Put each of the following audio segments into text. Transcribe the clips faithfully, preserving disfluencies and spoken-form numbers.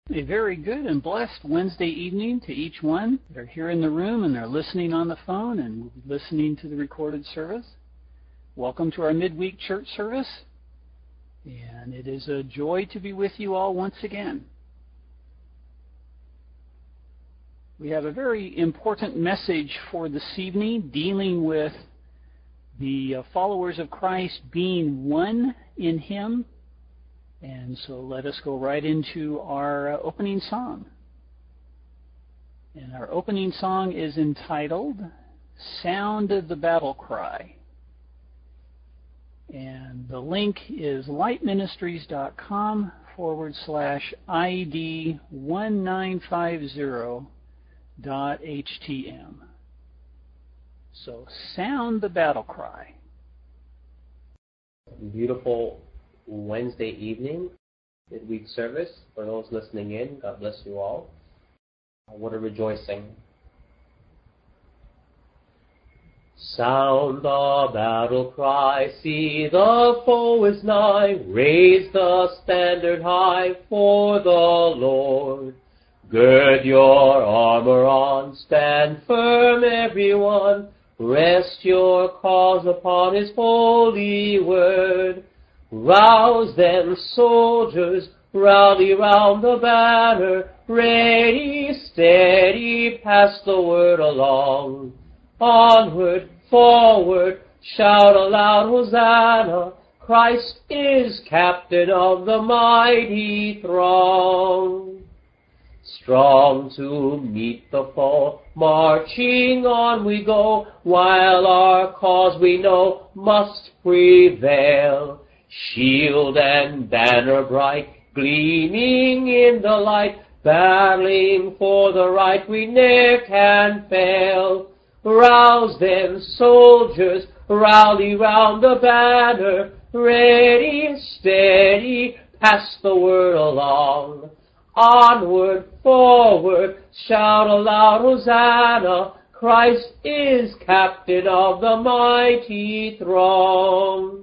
A very good and blessed Wednesday evening to each one. They're here in the room and they're listening on the phone and listening to the recorded service. Welcome to our midweek church service. And it is a joy to be with you all once again. We have a very important message for this evening dealing with the followers of Christ being one in Him. And so let us go right into our uh, opening song. And our opening song is entitled, Sound of the Battle Cry. And the link is lightministries.com forward slash ID 1950 dot htm. So, Sound the Battle Cry. Beautiful Wednesday evening, midweek service. For those listening in, God bless you all. What a rejoicing. Sound the battle cry, see the foe is nigh, raise the standard high for the Lord. Gird your armor on, stand firm everyone, rest your cause upon His holy word. Rouse them, soldiers, rally round the banner, ready, steady, pass the word along. Onward, forward, shout aloud, Hosanna, Christ is captain of the mighty throng. Strong to meet the foe, marching on we go, while our cause we know must prevail. Shield and banner bright, gleaming in the light, battling for the right we ne'er can fail. Rouse them, soldiers, rally round the banner, ready, steady, pass the word along. Onward, forward, shout aloud, Hosanna, Christ is captain of the mighty throng.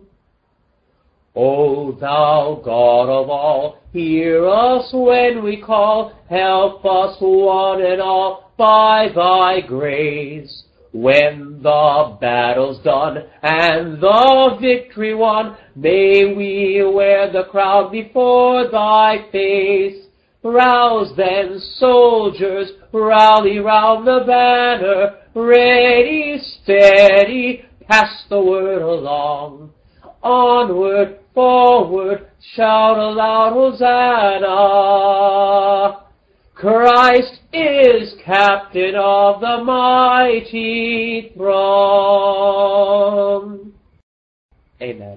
O thou God of all, hear us when we call, help us one and all by thy grace. When the battle's done and the victory won, may we wear the crown before thy face. Rouse then, soldiers, rally round the banner, ready, steady, pass the word along. Onward, forward, shout aloud, Hosanna. Christ is captain of the mighty throng. Amen.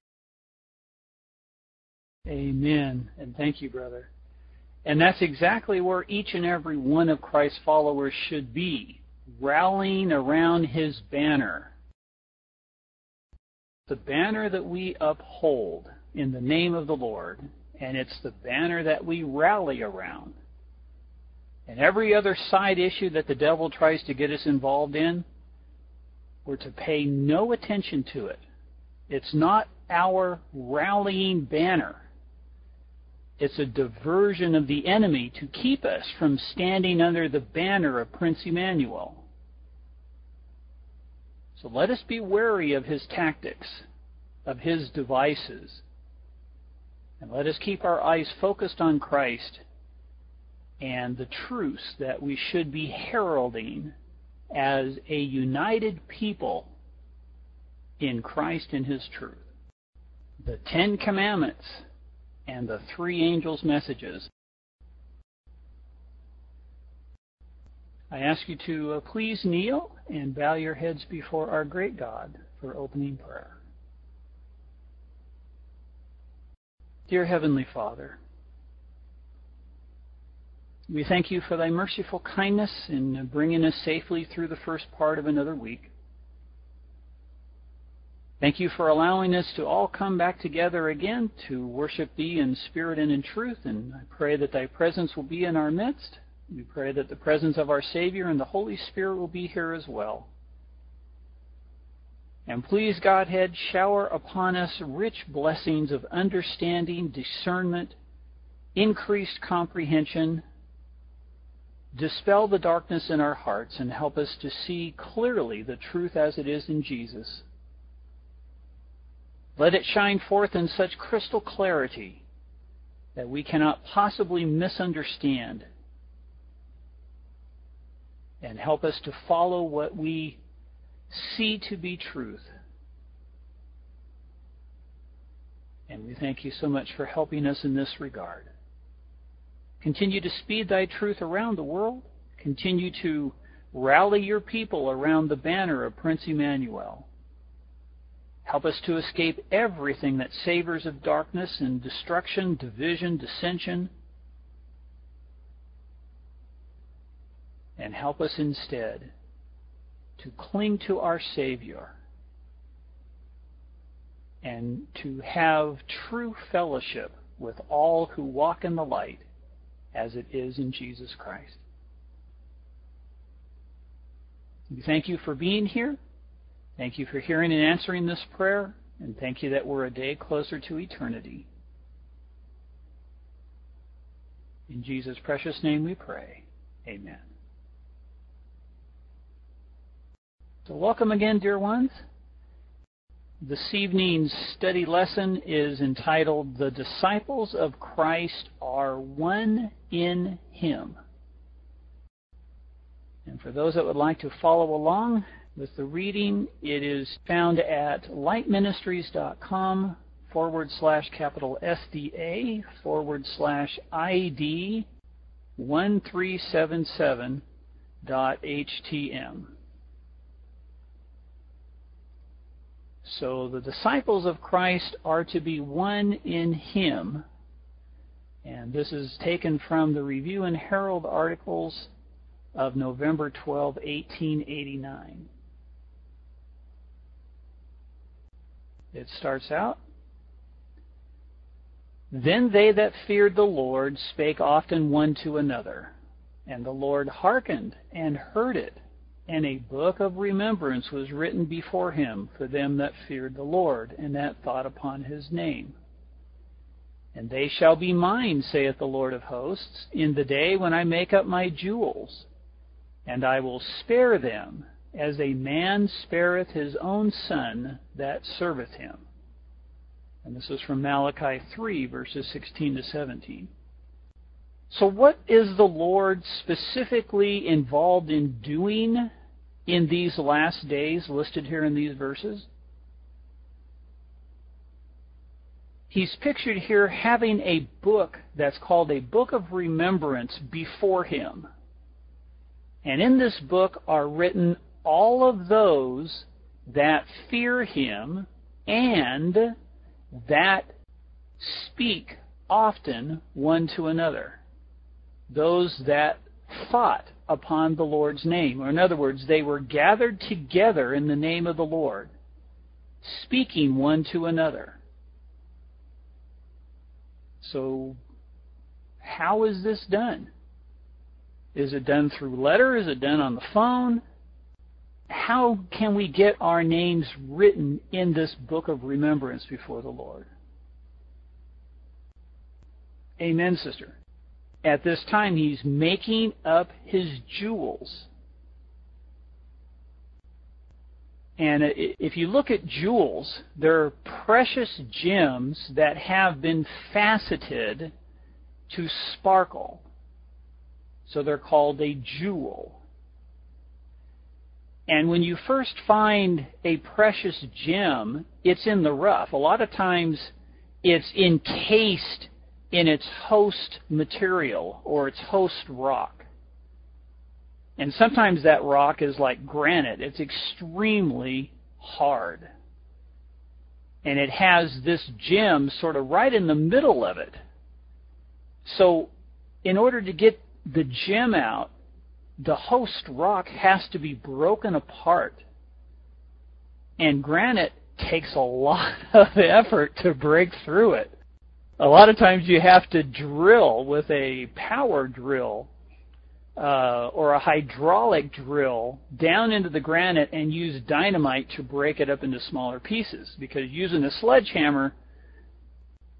Amen. And thank you, brother. And that's exactly where each and every one of Christ's followers should be, rallying around His banner. The banner that we uphold in the name of the Lord, and it's the banner that we rally around. And every other side issue that the devil tries to get us involved in, we're to pay no attention to it. It's not our rallying banner. It's a diversion of the enemy to keep us from standing under the banner of Prince Emmanuel. So let us be wary of his tactics, of his devices. And let us keep our eyes focused on Christ and the truths that we should be heralding as a united people in Christ and His truth. The Ten Commandments and the three angels' messages. I ask you to uh, please kneel and bow your heads before our great God for opening prayer. Dear Heavenly Father, we thank you for thy merciful kindness in bringing us safely through the first part of another week. Thank you for allowing us to all come back together again to worship thee in spirit and in truth, and I pray that thy presence will be in our midst. We pray that the presence of our Savior and the Holy Spirit will be here as well. And please, Godhead, shower upon us rich blessings of understanding, discernment, increased comprehension, dispel the darkness in our hearts, and help us to see clearly the truth as it is in Jesus. Let it shine forth in such crystal clarity that we cannot possibly misunderstand, and help us to follow what we see to be truth. And we thank you so much for helping us in this regard. Continue to speed thy truth around the world. Continue to rally your people around the banner of Prince Emmanuel. Help us to escape everything that savors of darkness and destruction, division, dissension. And help us instead to cling to our Savior and to have true fellowship with all who walk in the light as it is in Jesus Christ. We thank you for being here. Thank you for hearing and answering this prayer, and thank you that we're a day closer to eternity. In Jesus' precious name we pray. Amen. So welcome again, dear ones. This evening's study lesson is entitled, The Disciples of Christ Are One in Him. And for those that would like to follow along with the reading, it is found at lightministries.com forward slash capital S D A forward slash I D one three seven seven dot H T M. So the disciples of Christ are to be one in Him. And this is taken from the Review and Herald articles of November twelfth, eighteen eighty-nine. It starts out, Then they that feared the Lord spake often one to another, and the Lord hearkened and heard it, and a book of remembrance was written before him for them that feared the Lord, and that thought upon his name. And they shall be mine, saith the Lord of hosts, in the day when I make up my jewels, and I will spare them, as a man spareth his own son that serveth him. And this is from Malachi three, verses sixteen to seventeen. So what is the Lord specifically involved in doing in these last days listed here in these verses? He's pictured here having a book that's called a book of remembrance before him. And in this book are written all of those that fear him and that speak often one to another. Those that thought upon the Lord's name. Or in other words, they were gathered together in the name of the Lord, speaking one to another. So, how is this done? Is it done through letter? Is it done on the phone? How can we get our names written in this book of remembrance before the Lord? Amen, sister. At this time, he's making up his jewels. And if you look at jewels, they're precious gems that have been faceted to sparkle. So they're called a jewel. And when you first find a precious gem, it's in the rough. A lot of times it's encased in its host material or its host rock. And sometimes that rock is like granite. It's extremely hard. And it has this gem sort of right in the middle of it. So in order to get the gem out, the host rock has to be broken apart. And granite takes a lot of effort to break through it. A lot of times you have to drill with a power drill uh, or a hydraulic drill down into the granite and use dynamite to break it up into smaller pieces. Because using a sledgehammer,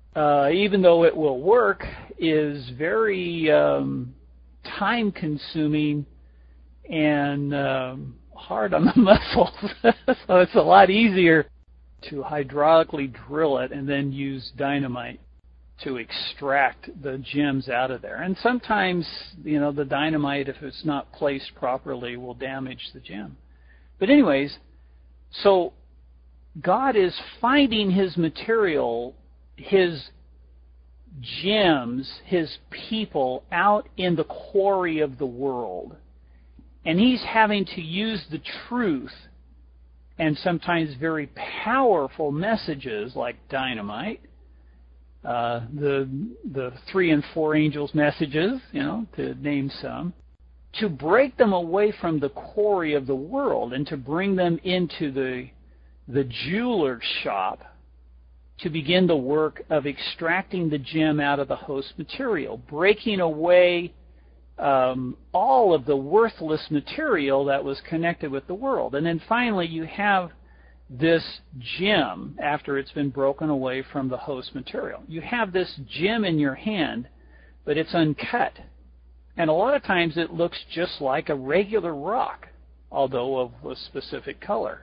uh, even though it will work, is very um, time-consuming and um, hard on the muscles. So it's a lot easier to hydraulically drill it and then use dynamite to extract the gems out of there. And sometimes, you know, the dynamite, if it's not placed properly, will damage the gem. But anyways, so God is finding his material, his gems, his people out in the quarry of the world. And he's having to use the truth and sometimes very powerful messages like dynamite, uh, the the three and four angels messages, you know, to name some, to break them away from the quarry of the world and to bring them into the the jeweler's shop to begin the work of extracting the gem out of the host material, breaking away um, all of the worthless material that was connected with the world. And then finally you have this gem after it's been broken away from the host material. You have this gem in your hand, but it's uncut. And a lot of times it looks just like a regular rock, although of a specific color.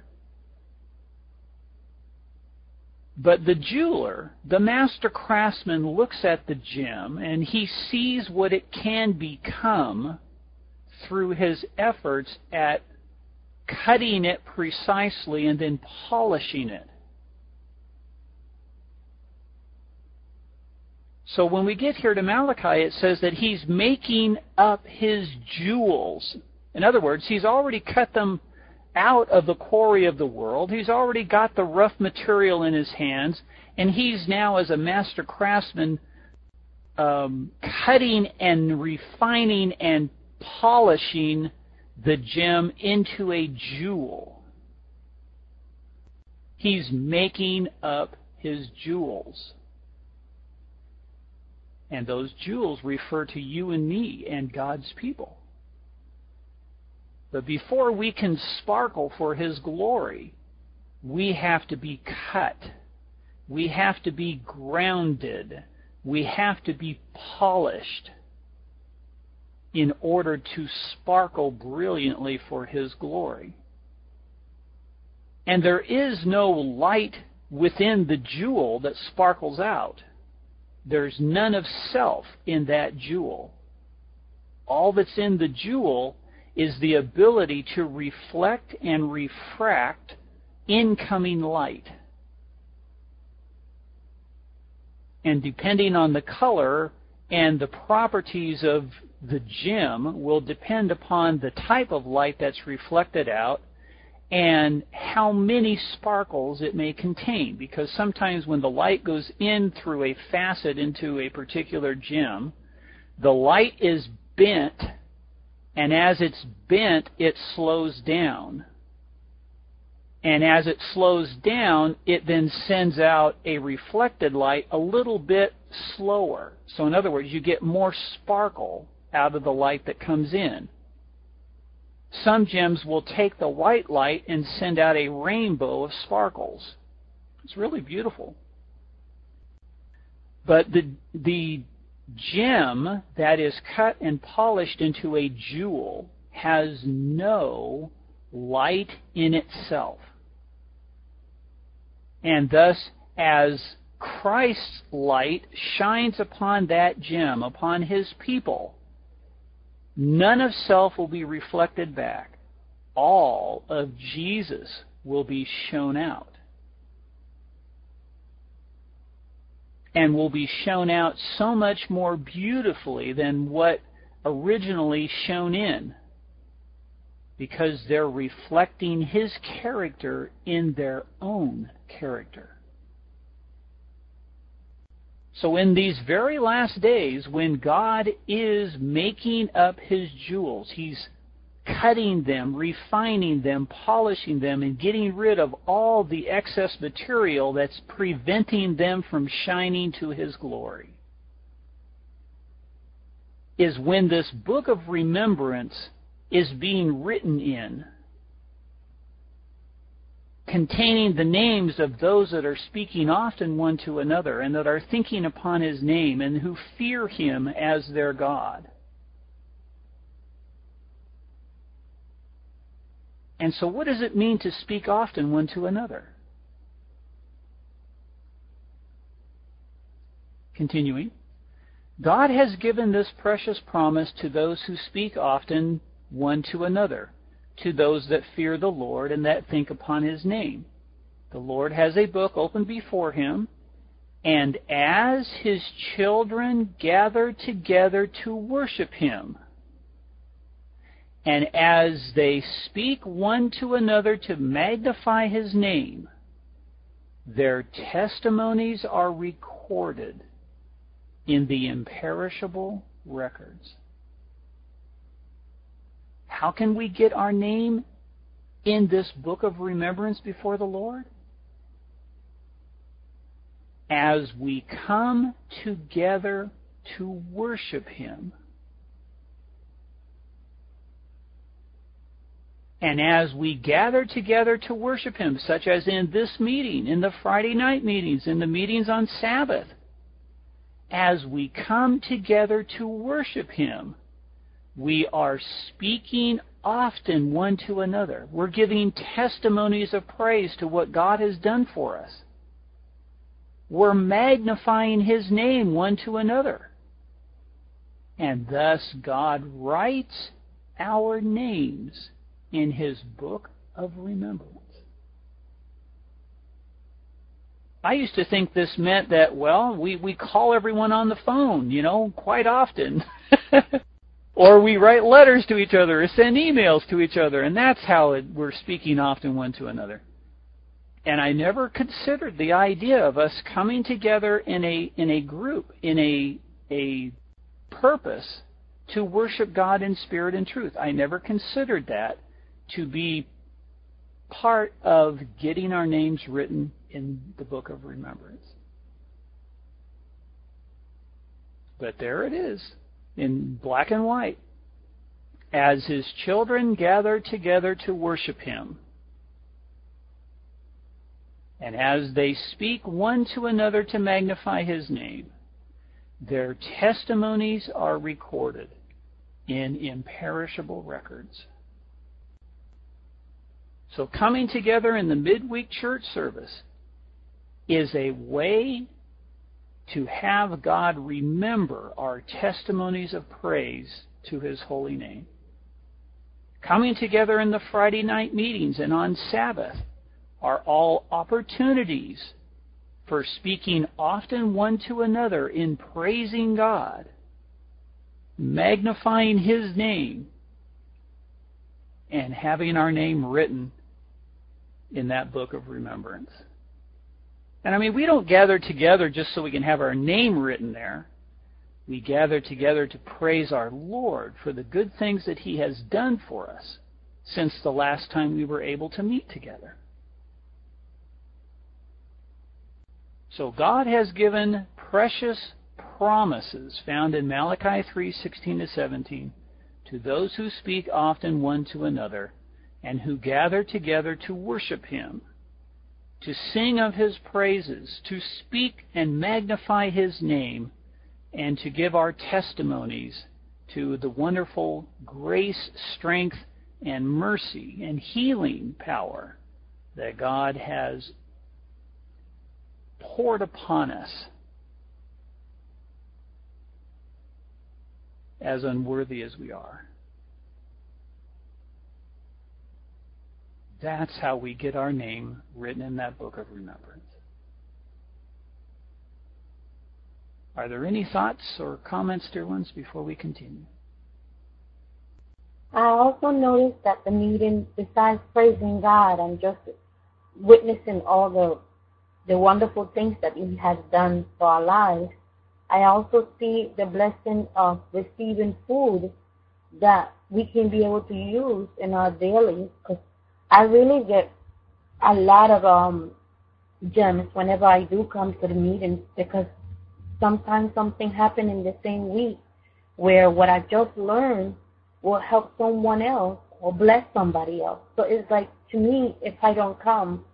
But the jeweler, the master craftsman, looks at the gem and he sees what it can become through his efforts at cutting it precisely and then polishing it. So when we get here to Malachi, it says that he's making up his jewels. In other words, he's already cut them out of the quarry of the world. He's already got the rough material in his hands, and he's now, as a master craftsman, um, cutting and refining and polishing the gem into a jewel. He's making up his jewels. And those jewels refer to you and me and God's people. But before we can sparkle for his glory, we have to be cut. We have to be grounded. We have to be polished in order to sparkle brilliantly for his glory. And there is no light within the jewel that sparkles out. There's none of self in that jewel. All that's in the jewel is the ability to reflect and refract incoming light. And depending on the color and the properties of the gem will depend upon the type of light that's reflected out and how many sparkles it may contain. Because sometimes when the light goes in through a facet into a particular gem, the light is bent, and as it's bent, it slows down. And as it slows down, it then sends out a reflected light a little bit slower. So in other words, you get more sparkle out of the light that comes in. Some gems will take the white light and send out a rainbow of sparkles. It's really beautiful. But the the gem that is cut and polished into a jewel has no light in itself. And thus, as Christ's light shines upon that gem, upon his people, none of self will be reflected back. All of Jesus will be shown out. And will be shown out so much more beautifully than what originally shone in, because they're reflecting his character in their own character. So in these very last days, when God is making up his jewels, he's cutting them, refining them, polishing them, and getting rid of all the excess material that's preventing them from shining to his glory, is when this book of remembrance is being written in. containing the names of those that are speaking often one to another and that are thinking upon his name and who fear him as their God. And so what does it mean to speak often one to another? Continuing, God has given this precious promise to those who speak often one to another, to those that fear the Lord and that think upon his name. The Lord has a book open before him, and as his children gather together to worship him, and as they speak one to another to magnify his name, their testimonies are recorded in the imperishable records. How can we get our name in this book of remembrance before the Lord? As we come together to worship him. And as we gather together to worship him, such as in this meeting, in the Friday night meetings, in the meetings on Sabbath, as we come together to worship him, we are speaking often one to another. We're giving testimonies of praise to what God has done for us. We're magnifying his name one to another. And thus God writes our names in his book of remembrance. I used to think this meant that, well, we, we call everyone on the phone, you know, quite often. Or we write letters to each other or send emails to each other, and that's how it, we're speaking often one to another. And I never considered the idea of us coming together in a in a group, in a a purpose to worship God in spirit and truth. I never considered that to be part of getting our names written in the book of remembrance. But there it is, in black and white. As his children gather together to worship him, and as they speak one to another to magnify his name, their testimonies are recorded in imperishable records. So coming together in the midweek church service is a way to have God remember our testimonies of praise to his holy name. Coming together in the Friday night meetings and on Sabbath are all opportunities for speaking often one to another in praising God, magnifying his name, and having our name written in that book of remembrance. And I mean, we don't gather together just so we can have our name written there. We gather together to praise our Lord for the good things that he has done for us since the last time we were able to meet together. So God has given precious promises found in Malachi three sixteen to seventeen to those who speak often one to another and who gather together to worship him, to sing of his praises, to speak and magnify his name, and to give our testimonies to the wonderful grace, strength, and mercy and healing power that God has poured upon us as unworthy as we are. That's how we get our name written in that book of remembrance. Are there any thoughts or comments, dear ones, before we continue? I also noticed that the meeting, besides praising God and just witnessing all the the wonderful things that he has done for our lives, I also see the blessing of receiving food that we can be able to use in our daily, because I really get a lot of um, gems whenever I do come to the meetings, because sometimes something happened in the same week where what I just learned will help someone else or bless somebody else. So it's like, to me, if I don't come,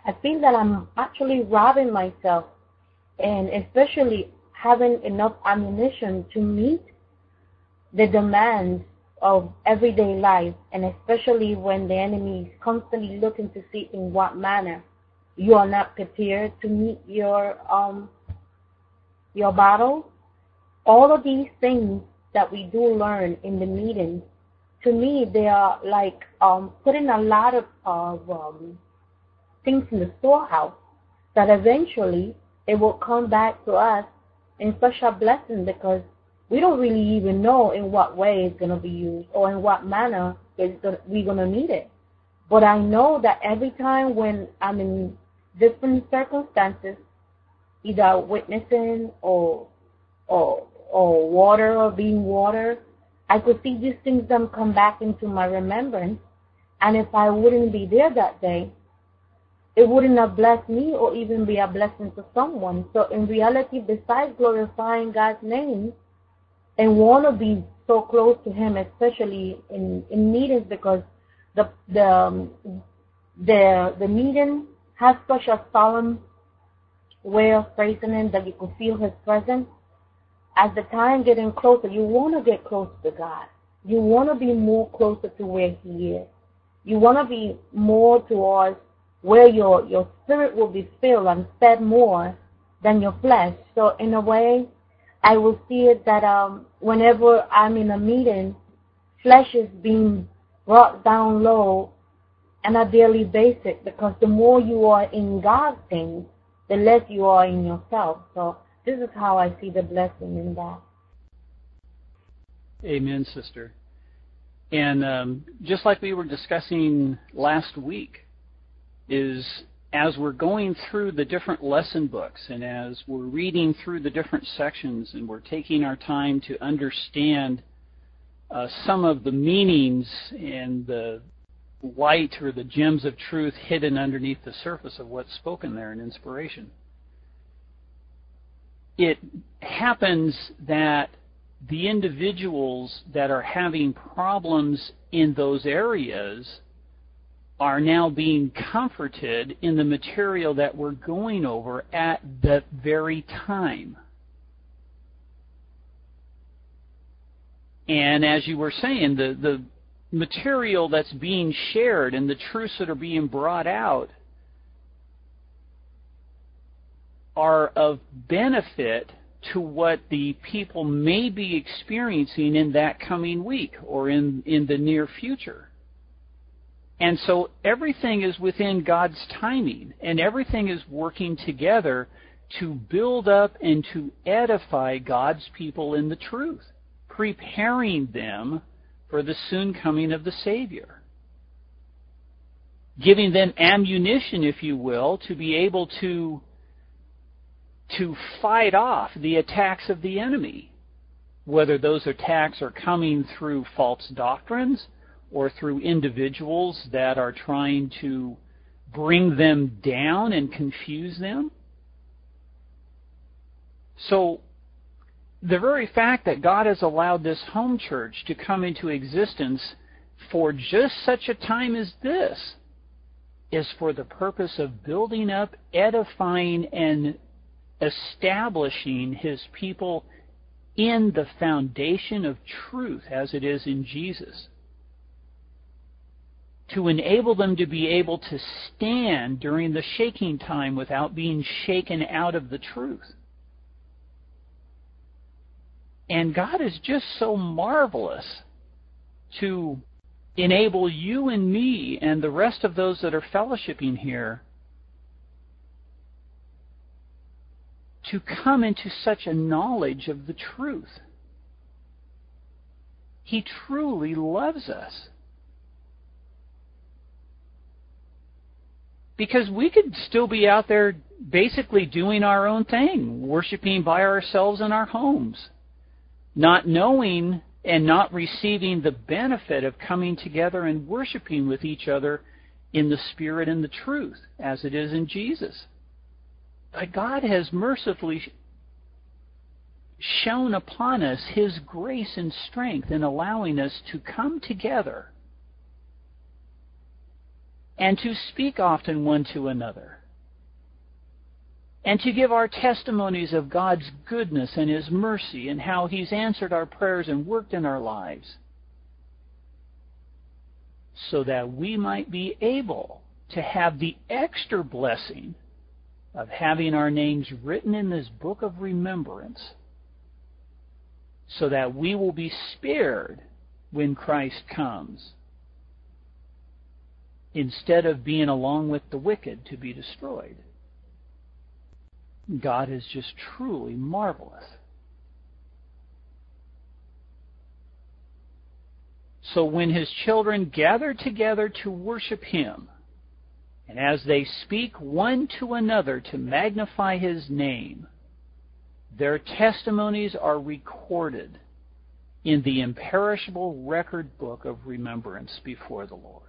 I feel that I'm actually robbing myself, and especially having enough ammunition to meet the demands of everyday life, and especially when the enemy is constantly looking to see in what manner you are not prepared to meet your um your battle. All of these things that we do learn in the meetings, to me, they are like um, putting a lot of, of um, things in the storehouse that eventually it will come back to us in such a blessing, because we don't really even know in what way it's going to be used or in what manner it's gonna, we're going to need it. But I know that every time when I'm in different circumstances, either witnessing or or or water or being water, I could see these things them come back into my remembrance. And if I wouldn't be there that day, it wouldn't have blessed me or even be a blessing to someone. So in reality, besides glorifying God's name and want to be so close to Him, especially in, in meetings, because the the um, the the meeting has such a solemn way of praising Him that you could feel His presence. As the time getting closer, you want to get closer to God. You want to be more closer to where He is. You want to be more towards where your, your spirit will be filled and fed more than your flesh. So in a way, I will see it that um, whenever I'm in a meeting, flesh is being brought down low on a daily basis, because the more you are in God's things, the less you are in yourself. So this is how I see the blessing in that. Amen, sister. And um, just like we were discussing last week, is as we're going through the different lesson books and as we're reading through the different sections and we're taking our time to understand uh, some of the meanings and the light or the gems of truth hidden underneath the surface of what's spoken there in inspiration, it happens that the individuals that are having problems in those areas are now being comforted in the material that we're going over at that very time. And as you were saying, the, the material that's being shared and the truths that are being brought out are of benefit to what the people may be experiencing in that coming week or in, in the near future. And so everything is within God's timing, and everything is working together to build up and to edify God's people in the truth, preparing them for the soon coming of the Savior, giving them ammunition, if you will, to be able to to fight off the attacks of the enemy, whether those attacks are coming through false doctrines or through individuals that are trying to bring them down and confuse them. So the very fact that God has allowed this home church to come into existence for just such a time as this is for the purpose of building up, edifying, and establishing His people in the foundation of truth as it is in Jesus, to enable them to be able to stand during the shaking time without being shaken out of the truth. And God is just so marvelous to enable you and me and the rest of those that are fellowshipping here to come into such a knowledge of the truth. He truly loves us. Because we could still be out there basically doing our own thing, worshiping by ourselves in our homes, not knowing and not receiving the benefit of coming together and worshiping with each other in the Spirit and the truth, as it is in Jesus. But God has mercifully shown upon us His grace and strength in allowing us to come together and to speak often one to another, and to give our testimonies of God's goodness and His mercy and how He's answered our prayers and worked in our lives, so that we might be able to have the extra blessing of having our names written in this book of remembrance, so that we will be spared when Christ comes, instead of being along with the wicked to be destroyed. God is just truly marvelous. So when His children gather together to worship Him, and as they speak one to another to magnify His name, their testimonies are recorded in the imperishable record book of remembrance before the Lord.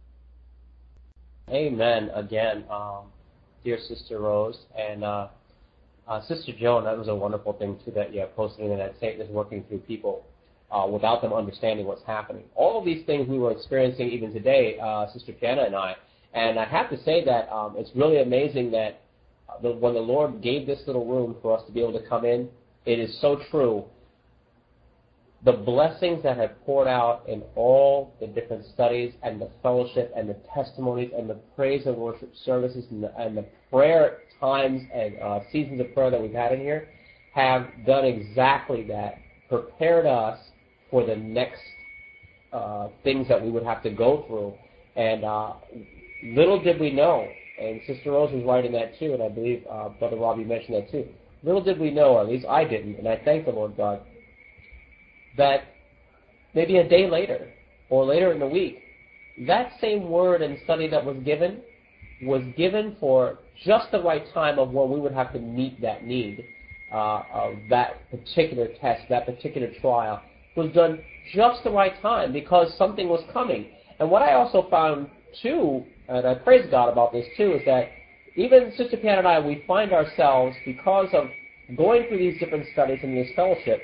Amen. Again, um, dear Sister Rose, and uh, uh, Sister Joan, that was a wonderful thing too that you have posted in that Satan is working through people uh, without them understanding what's happening. All of these things we were experiencing even today, uh, Sister Piana and I, and I have to say that um, it's really amazing that the, when the Lord gave this little room for us to be able to come in, it is so true. The blessings that have poured out in all the different studies and the fellowship and the testimonies and the praise and worship services and the, and the prayer times and uh, seasons of prayer that we've had in here have done exactly that, prepared us for the next uh, things that we would have to go through. And uh, little did we know, and Sister Rose was writing that too, and I believe uh, Brother Robbie mentioned that too. Little did we know, or at least I didn't, and I thank the Lord God, that maybe a day later or later in the week, that same word and study that was given was given for just the right time of when we would have to meet that need uh, of that particular test, that particular trial, was done just the right time because something was coming. And what I also found too, and I praise God about this too, is that even Sister Piana and I, we find ourselves, because of going through these different studies in this fellowship,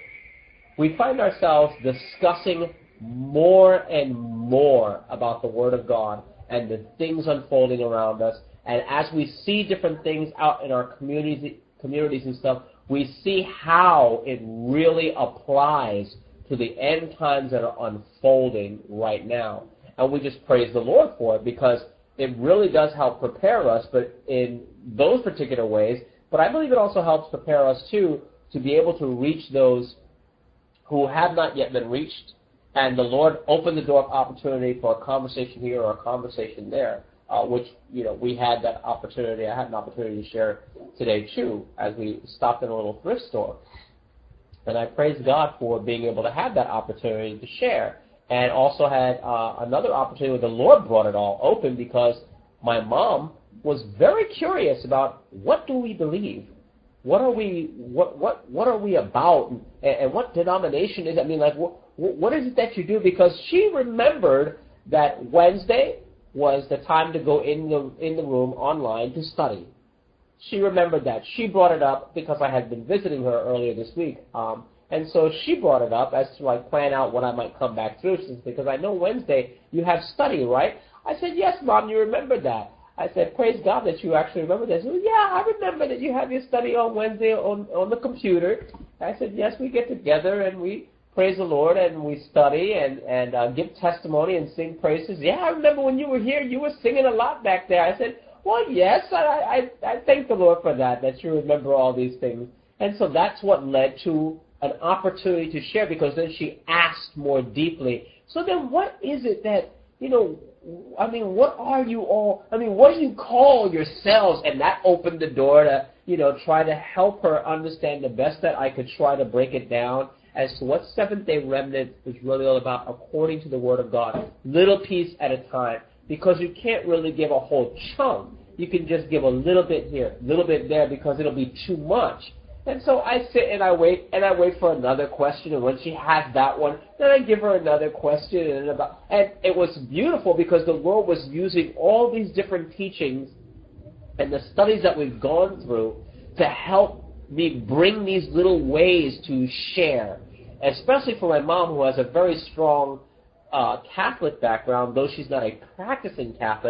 we find ourselves discussing more and more about the Word of God and the things unfolding around us. And as we see different things out in our communities, communities and stuff, we see how it really applies to the end times that are unfolding right now. And we just praise the Lord for it because it really does help prepare us, but in those particular ways. But I believe it also helps prepare us, too, to be able to reach those who have not yet been reached, and the Lord opened the door of opportunity for a conversation here or a conversation there, uh, which, you know, we had that opportunity. I had an opportunity to share today, too, as we stopped in a little thrift store. And I praise God for being able to have that opportunity to share, and also had uh, another opportunity where the Lord brought it all open because my mom was very curious about what do we believe. What are we? What what what are we about? And, and what denomination is? I mean, like, what what is it that you do? Because she remembered that Wednesday was the time to go in the in the room online to study. She remembered that. She brought it up because I had been visiting her earlier this week, um, and so she brought it up as to like plan out when I might come back through. She says, because I know Wednesday you have study, right? I said, yes, Mom, you remember that. I said, praise God that you actually remember that. She said, yeah, I remember that you have your study on Wednesday on, on the computer. I said, yes, we get together and we praise the Lord and we study and, and uh, give testimony and sing praises. Yeah, I remember when you were here, you were singing a lot back there. I said, well, yes, I, I, I thank the Lord for that, that you remember all these things. And so that's what led to an opportunity to share, because then she asked more deeply. So then what is it that, you know, I mean, what are you all, I mean, what do you call yourselves? And that opened the door to, you know, try to help her understand the best that I could try to break it down as to what Seventh-day Remnant is really all about according to the Word of God, little piece at a time, because you can't really give a whole chunk. You can just give a little bit here, a little bit there, because it'll be too much. And so I sit and I wait, and I wait for another question, and when she has that one, then I give her another question, and about, and it was beautiful because the Lord was using all these different teachings and the studies that we've gone through to help me bring these little ways to share, especially for my mom, who has a very strong uh, Catholic background, though she's not a practicing Catholic.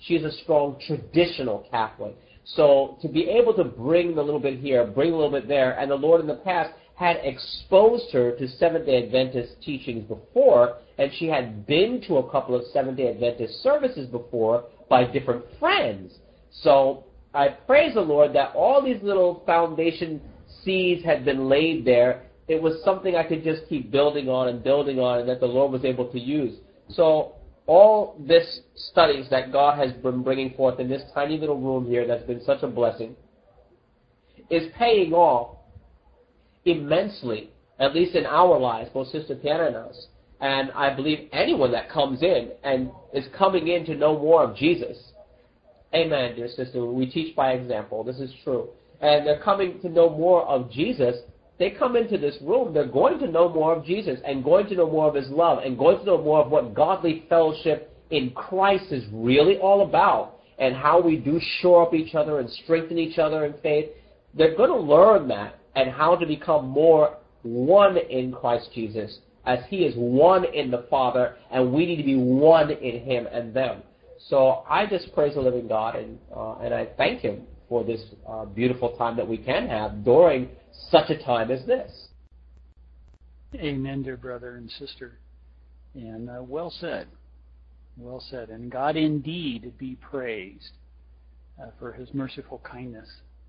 She is a strong traditional Catholic. So to be able to bring a little bit here, bring a little bit there, and the Lord in the past had exposed her to Seventh-day Adventist teachings before, and she had been to a couple of Seventh-day Adventist services before by different friends. So I praise the Lord that all these little foundation seeds had been laid there. It was something I could just keep building on and building on, and that the Lord was able to use. So all this studies that God has been bringing forth in this tiny little room here that's been such a blessing is paying off immensely, at least in our lives, both Sister Tiana and us. And I believe anyone that comes in and is coming in to know more of Jesus. Amen, dear sister. We teach by example. This is true. And they're coming to know more of Jesus. They come into this room, they're going to know more of Jesus and going to know more of his love and going to know more of what godly fellowship in Christ is really all about and how we do shore up each other and strengthen each other in faith. They're going to learn that and how to become more one in Christ Jesus as he is one in the Father, and we need to be one in him and them. So I just praise the living God, and uh, and I thank him for this uh, beautiful time that we can have during such a time as this. Amen, dear brother and sister. And uh, well said. Well said. And God indeed be praised uh, for his merciful kindness.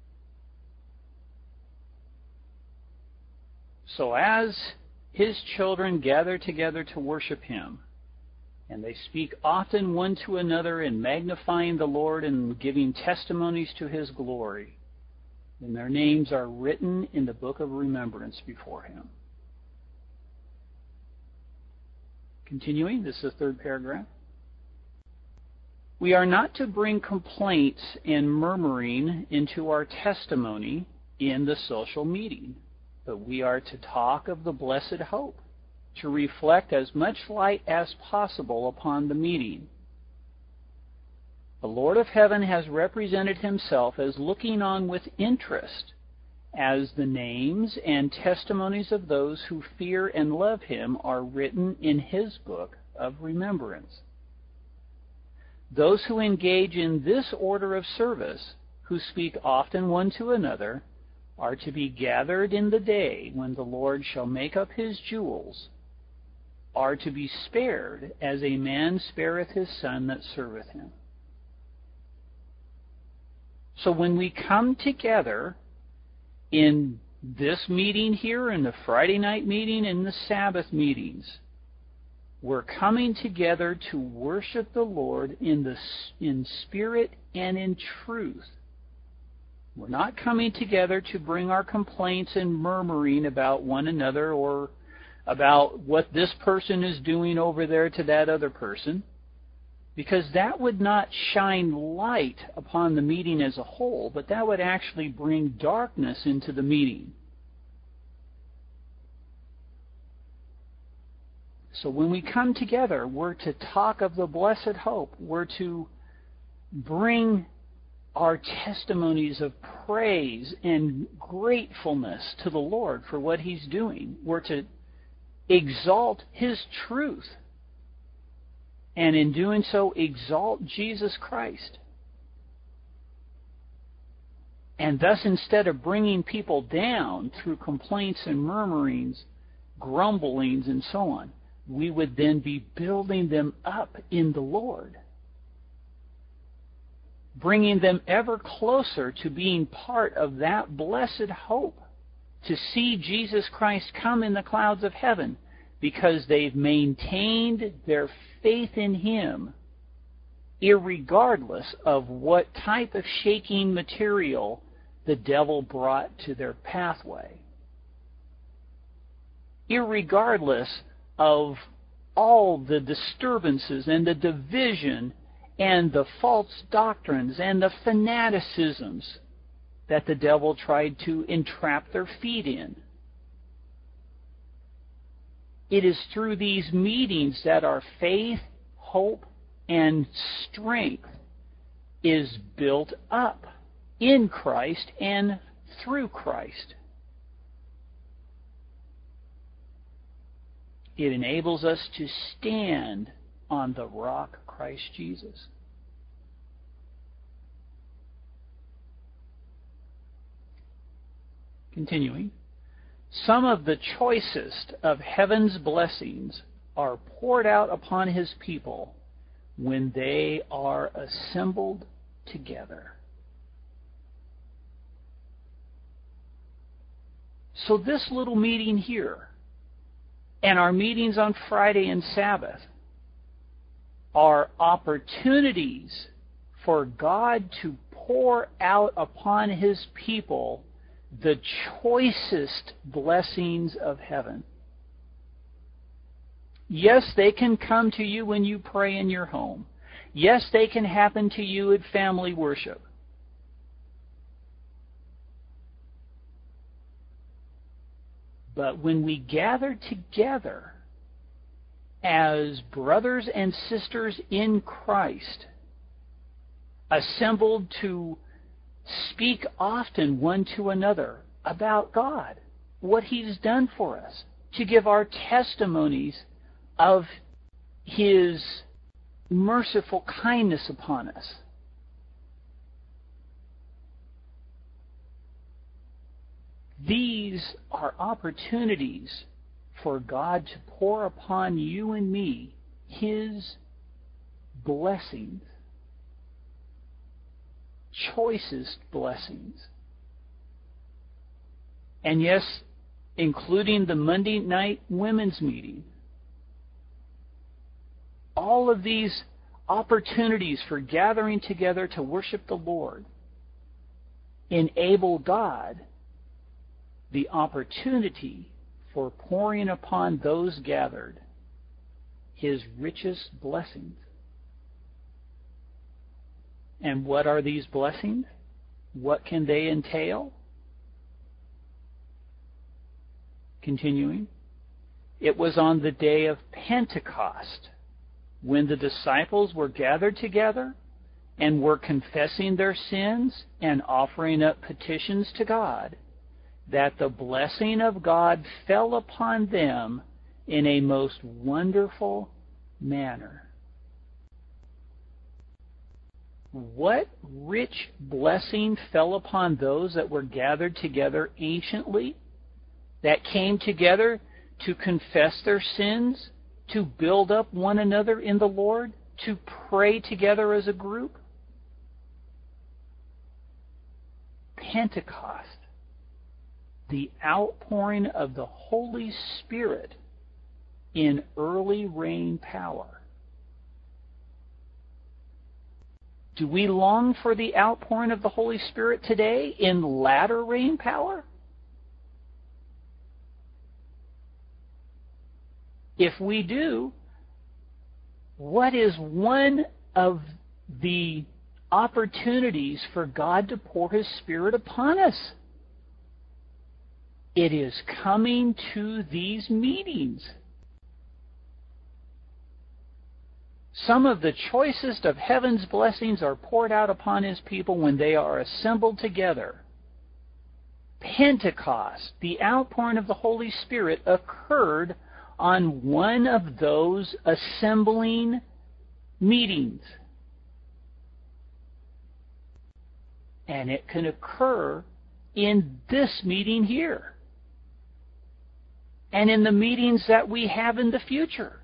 So as his children gather together to worship him, and they speak often one to another in magnifying the Lord and giving testimonies to his glory, and their names are written in the book of remembrance before him. Continuing, this is the third paragraph. We are not to bring complaints and murmuring into our testimony in the social meeting, but we are to talk of the blessed hope, to reflect as much light as possible upon the meeting. The Lord of heaven has represented himself as looking on with interest as the names and testimonies of those who fear and love him are written in his book of remembrance. Those who engage in this order of service, who speak often one to another, are to be gathered in the day when the Lord shall make up his jewels, are to be spared as a man spareth his son that serveth him. So when we come together in this meeting here, in the Friday night meeting, and the Sabbath meetings, we're coming together to worship the Lord in the in spirit and in truth. We're not coming together to bring our complaints and murmuring about one another or about what this person is doing over there to that other person, because that would not shine light upon the meeting as a whole, but that would actually bring darkness into the meeting. So when we come together, we're to talk of the blessed hope. We're to bring our testimonies of praise and gratefulness to the Lord for what he's doing. We're to exalt his truth, and in doing so, exalt Jesus Christ. And thus, instead of bringing people down through complaints and murmurings, grumblings, and so on, we would then be building them up in the Lord, bringing them ever closer to being part of that blessed hope, to see Jesus Christ come in the clouds of heaven, because they've maintained their faith in him, irregardless of what type of shaking material the devil brought to their pathway, irregardless of all the disturbances and the division and the false doctrines and the fanaticisms that the devil tried to entrap their feet in. It is through these meetings that our faith, hope, and strength is built up in Christ and through Christ. It enables us to stand on the rock, Christ Jesus. Continuing, some of the choicest of heaven's blessings are poured out upon his people when they are assembled together. So this little meeting here and our meetings on Friday and Sabbath are opportunities for God to pour out upon his people the choicest blessings of heaven. Yes, they can come to you when you pray in your home. Yes, they can happen to you at family worship. But when we gather together as brothers and sisters in Christ, assembled to speak often one to another about God, what he's done for us, to give our testimonies of his merciful kindness upon us. These are opportunities for God to pour upon you and me his blessings, choicest blessings. And yes, including the Monday night women's meeting. All of these opportunities for gathering together to worship the Lord enable God the opportunity for pouring upon those gathered his richest blessings. And what are these blessings? What can they entail? Continuing, it was on the day of Pentecost when the disciples were gathered together and were confessing their sins and offering up petitions to God, that the blessing of God fell upon them in a most wonderful manner. What rich blessing fell upon those that were gathered together anciently, that came together to confess their sins, to build up one another in the Lord, to pray together as a group? Pentecost, the outpouring of the Holy Spirit in early rain power. Do we long for the outpouring of the Holy Spirit today in latter rain power? If we do, what is one of the opportunities for God to pour his Spirit upon us? It is coming to these meetings. Some of the choicest of heaven's blessings are poured out upon his people when they are assembled together. Pentecost, the outpouring of the Holy Spirit, occurred on one of those assembling meetings. And it can occur in this meeting here, and in the meetings that we have in the future.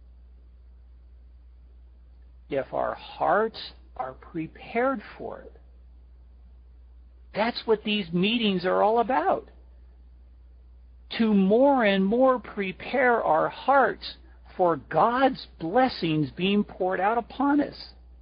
If our hearts are prepared for it. That's what these meetings are all about. To more and more prepare our hearts for God's blessings being poured out upon us.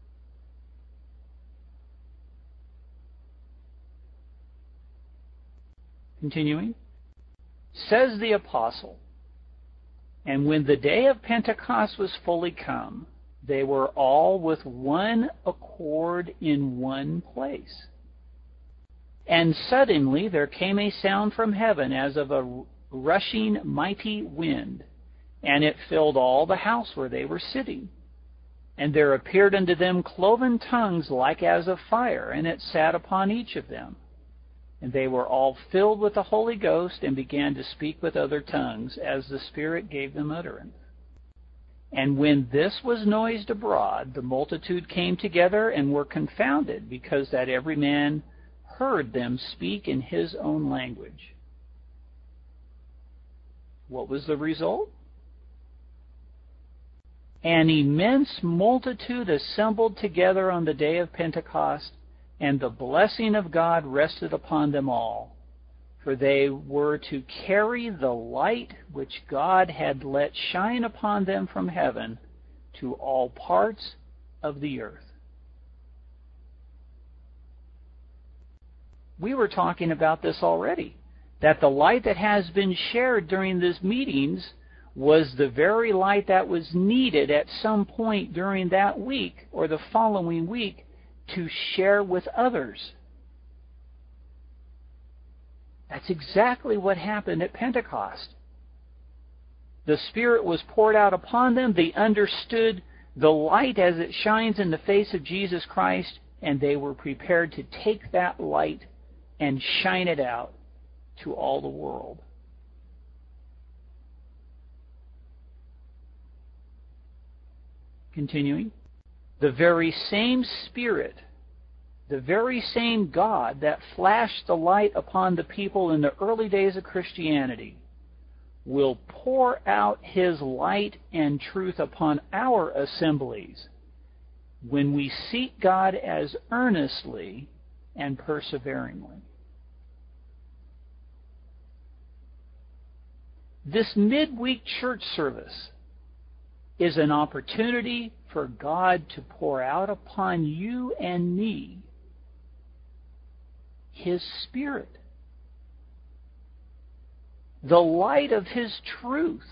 Continuing, says the apostle, and when the day of Pentecost was fully come, they were all with one accord in one place. And suddenly there came a sound from heaven as of a rushing mighty wind, and it filled all the house where they were sitting. And there appeared unto them cloven tongues like as of fire, and it sat upon each of them. And they were all filled with the Holy Ghost, and began to speak with other tongues, as the Spirit gave them utterance. And when this was noised abroad, the multitude came together and were confounded, because that every man heard them speak in his own language. What was the result? An immense multitude assembled together on the day of Pentecost, and the blessing of God rested upon them all. For they were to carry the light which God had let shine upon them from heaven to all parts of the earth. We were talking about this already, that the light that has been shared during these meetings was the very light that was needed at some point during that week or the following week to share with others. That's exactly what happened at Pentecost. The Spirit was poured out upon them. They understood the light as it shines in the face of Jesus Christ, and they were prepared to take that light and shine it out to all the world. Continuing, the very same Spirit, the very same God that flashed the light upon the people in the early days of Christianity will pour out His light and truth upon our assemblies when we seek God as earnestly and perseveringly. This midweek church service is an opportunity for God to pour out upon you and me His Spirit, the light of His truth,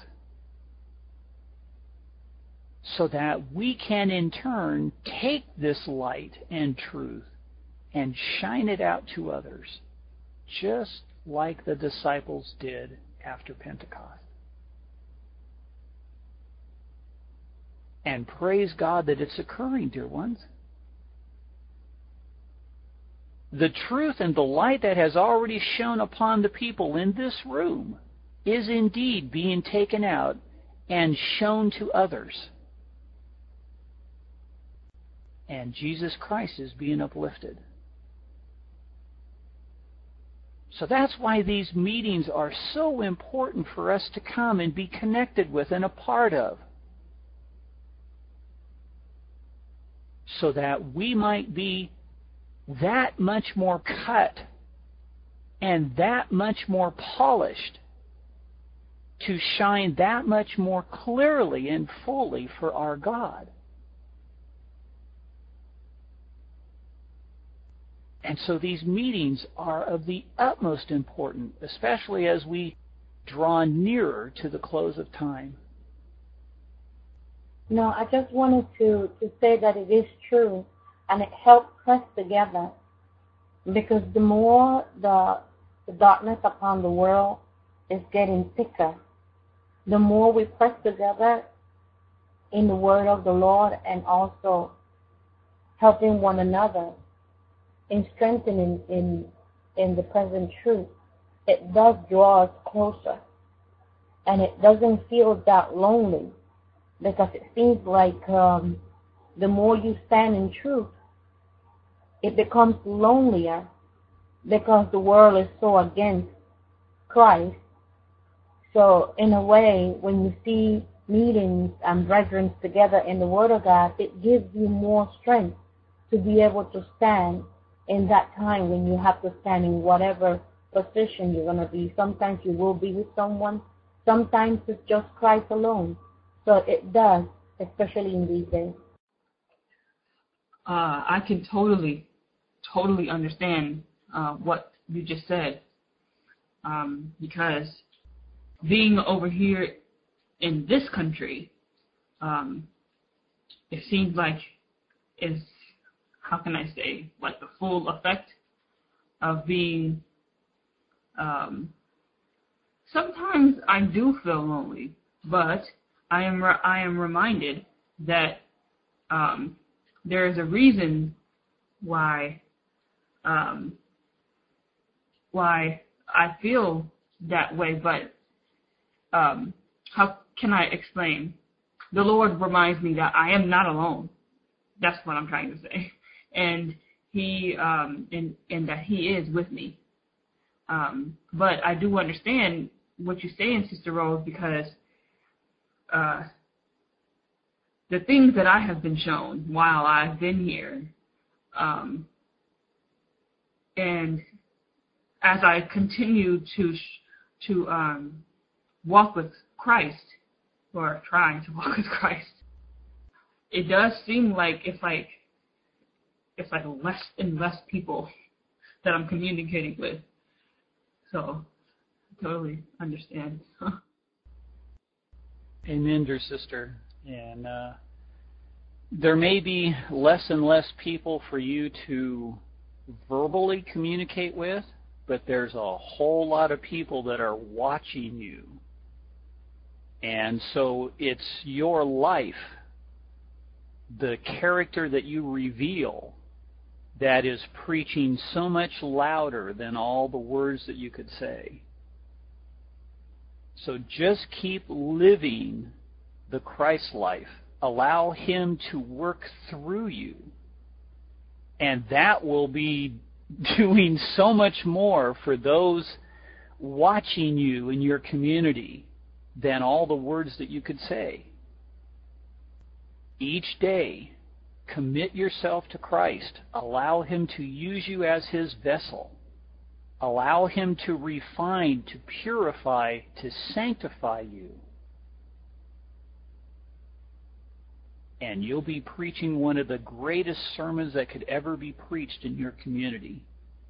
so that we can in turn take this light and truth and shine it out to others, just like the disciples did after Pentecost. And praise God that it's occurring, dear ones. The truth and the light that has already shone upon the people in this room is indeed being taken out and shown to others. And Jesus Christ is being uplifted. So that's why these meetings are so important for us to come and be connected with and a part of, so that we might be that much more cut and that much more polished to shine that much more clearly and fully for our God. And so these meetings are of the utmost importance, especially as we draw nearer to the close of time. No, I just wanted to, to say that it is true, and it helps press together, because the more the, the darkness upon the world is getting thicker, the more we press together in the word of the Lord and also helping one another in strengthening in, in the present truth, it does draw us closer, and it doesn't feel that lonely. Because it seems like um, the more you stand in truth, it becomes lonelier, because the world is so against Christ. So in a way, when you see meetings and brethren together in the Word of God, it gives you more strength to be able to stand in that time when you have to stand in whatever position you're going to be. Sometimes you will be with someone. Sometimes it's just Christ alone. So it does, especially in these days. Uh, I can totally, totally understand uh, what you just said, um, because being over here in this country, um, it seems like is, how can I say, like the full effect of being, um, sometimes I do feel lonely, but I am re- I am reminded that um, there is a reason why um, why I feel that way. But um, how can I explain? The Lord reminds me that I am not alone. That's what I'm trying to say, and He um, and and that He is with me. Um, but I do understand what you're saying, Sister Rose, because uh, the things that I have been shown while I've been here, um, and as I continue to to um, walk with Christ, or trying to walk with Christ, it does seem like it's like it's like less and less people that I'm communicating with. So I totally understand. Amen, dear sister. And uh, there may be less and less people for you to verbally communicate with, but there's a whole lot of people that are watching you. And so it's your life, the character that you reveal, that is preaching so much louder than all the words that you could say. So just keep living the Christ life. Allow Him to work through you. And that will be doing so much more for those watching you in your community than all the words that you could say. Each day, commit yourself to Christ. Allow Him to use you as His vessel. Allow Him to refine, to purify, to sanctify you. And you'll be preaching one of the greatest sermons that could ever be preached in your community.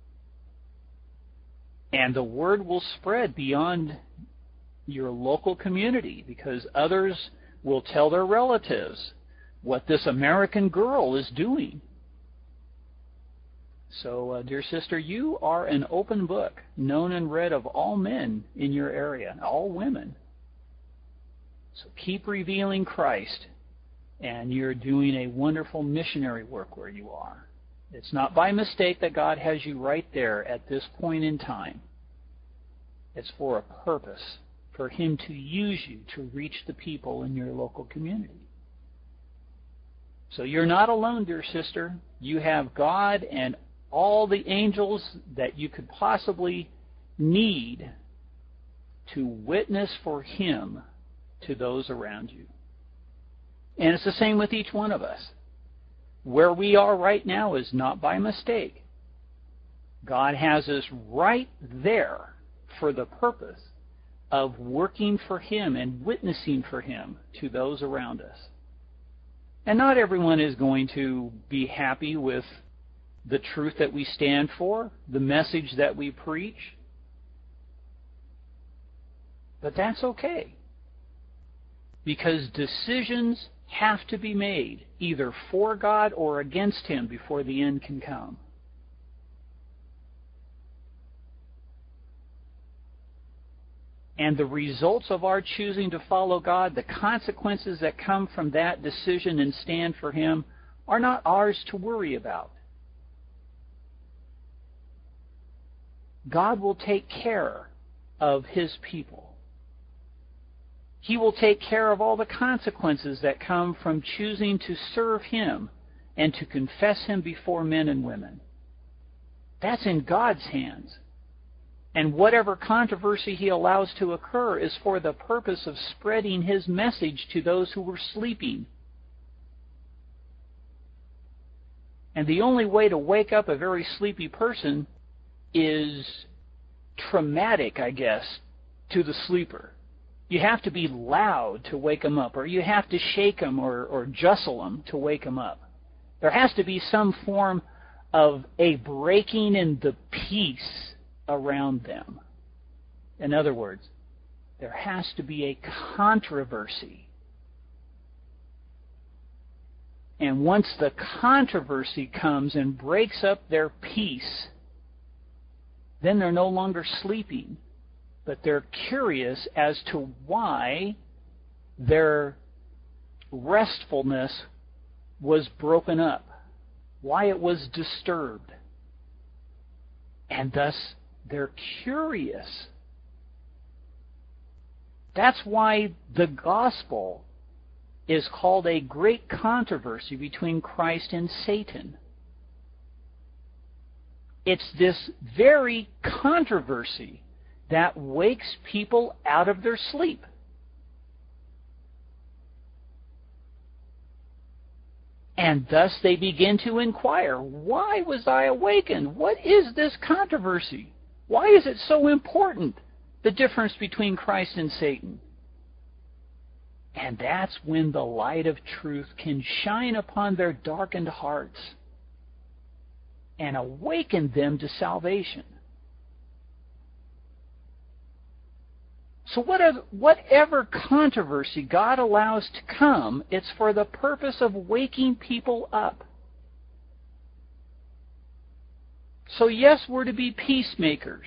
And the word will spread beyond your local community, because others will tell their relatives what this American girl is doing. So, uh, dear sister, you are an open book, known and read of all men in your area, all women. So keep revealing Christ, and you're doing a wonderful missionary work where you are. It's not by mistake that God has you right there at this point in time. It's for a purpose, for Him to use you to reach the people in your local community. So you're not alone, dear sister. You have God and all the angels that you could possibly need to witness for Him to those around you. And it's the same with each one of us. Where we are right now is not by mistake. God has us right there for the purpose of working for Him and witnessing for Him to those around us. And not everyone is going to be happy with the truth that we stand for, the message that we preach. But that's okay. Because decisions have to be made, either for God or against Him, before the end can come. And the results of our choosing to follow God, the consequences that come from that decision and stand for Him, are not ours to worry about. God will take care of His people. He will take care of all the consequences that come from choosing to serve Him and to confess Him before men and women. That's in God's hands. And whatever controversy He allows to occur is for the purpose of spreading His message to those who were sleeping. And the only way to wake up a very sleepy person is traumatic, I guess, to the sleeper. You have to be loud to wake them up, or you have to shake them or, or jostle them to wake them up. There has to be some form of a breaking in the peace around them. In other words, there has to be a controversy. And once the controversy comes and breaks up their peace, then they're no longer sleeping, but they're curious as to why their restfulness was broken up, why it was disturbed. And thus, they're curious. That's why the gospel is called a great controversy between Christ and Satan. It's this very controversy that wakes people out of their sleep. And thus they begin to inquire, why was I awakened? What is this controversy? Why is it so important, the difference between Christ and Satan? And that's when the light of truth can shine upon their darkened hearts and awaken them to salvation. So whatever controversy God allows to come, it's for the purpose of waking people up. So yes, we're to be peacemakers.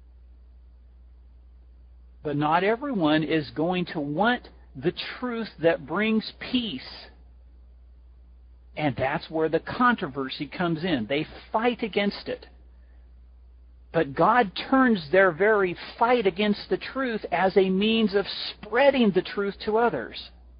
But not everyone is going to want the truth that brings peace. And that's where the controversy comes in. They fight against it. But God turns their very fight against the truth as a means of spreading the truth to others.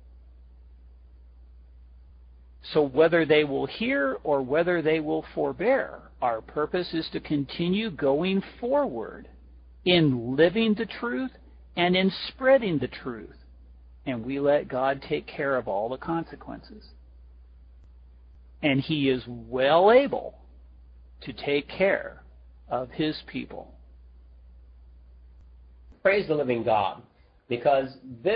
So whether they will hear or whether they will forbear, our purpose is to continue going forward in living the truth and in spreading the truth. And we let God take care of all the consequences. And He is well able to take care of His people. Praise the living God, because this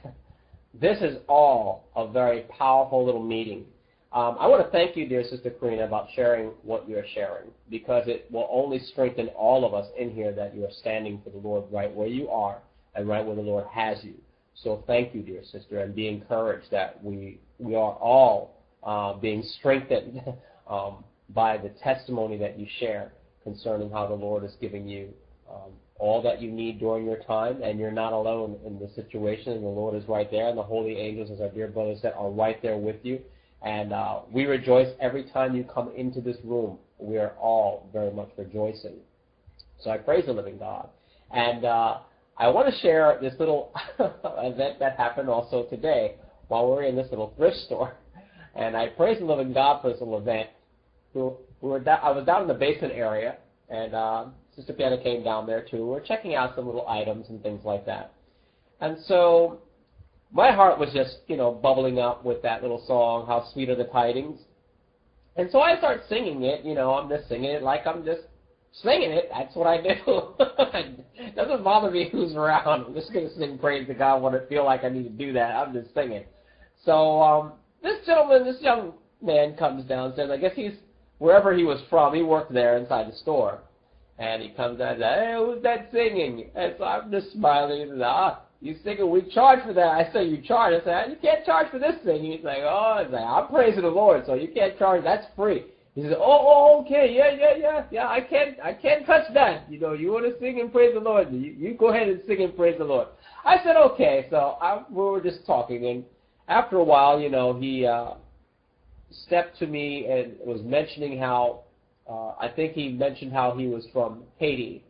this is all a very powerful little meeting. Um, I want to thank you, dear Sister Karina, about sharing what you're sharing, because it will only strengthen all of us in here that you are standing for the Lord right where you are and right where the Lord has you. So thank you, dear sister, and be encouraged that we we are all uh, being strengthened um, by the testimony that you share concerning how the Lord is giving you um, all that you need during your time, and you're not alone in the situation, and the Lord is right there, and the holy angels, as our dear brother said, are right there with you. And uh, we rejoice every time you come into this room. We are all very much rejoicing. So I praise the living God. And uh, I want to share this little event that happened also today while we were in this little thrift store. And I praise the living God for this little event. We were da- I was down in the basement area, and uh, Sister Piana came down there too. We were checking out some little items and things like that. And so my heart was just, you know, bubbling up with that little song, How Sweet Are the Tidings. And so I start singing it, you know, I'm just singing it like I'm just singing it. That's what I do. It doesn't bother me who's around. I'm just going to sing praise to God when I feel like I need to do that. I'm just singing. So um, this gentleman, this young man comes downstairs. I guess he's, wherever he was from, he worked there inside the store. And he comes down and says, hey, who's that singing? And so I'm just smiling and says, ah, you singing, we charge for that. I say, you charge. I said, you can't charge for this singing. He's like, oh, I say, I'm praising the Lord, so you can't charge. That's free. He says, oh, oh, okay, yeah, yeah, yeah, yeah, I can't, I can't touch that. You know, you want to sing and praise the Lord, you, you go ahead and sing and praise the Lord. I said, okay, so I, we were just talking, and after a while, you know, he uh, stepped to me and was mentioning how, uh, I think he mentioned how he was from Haiti.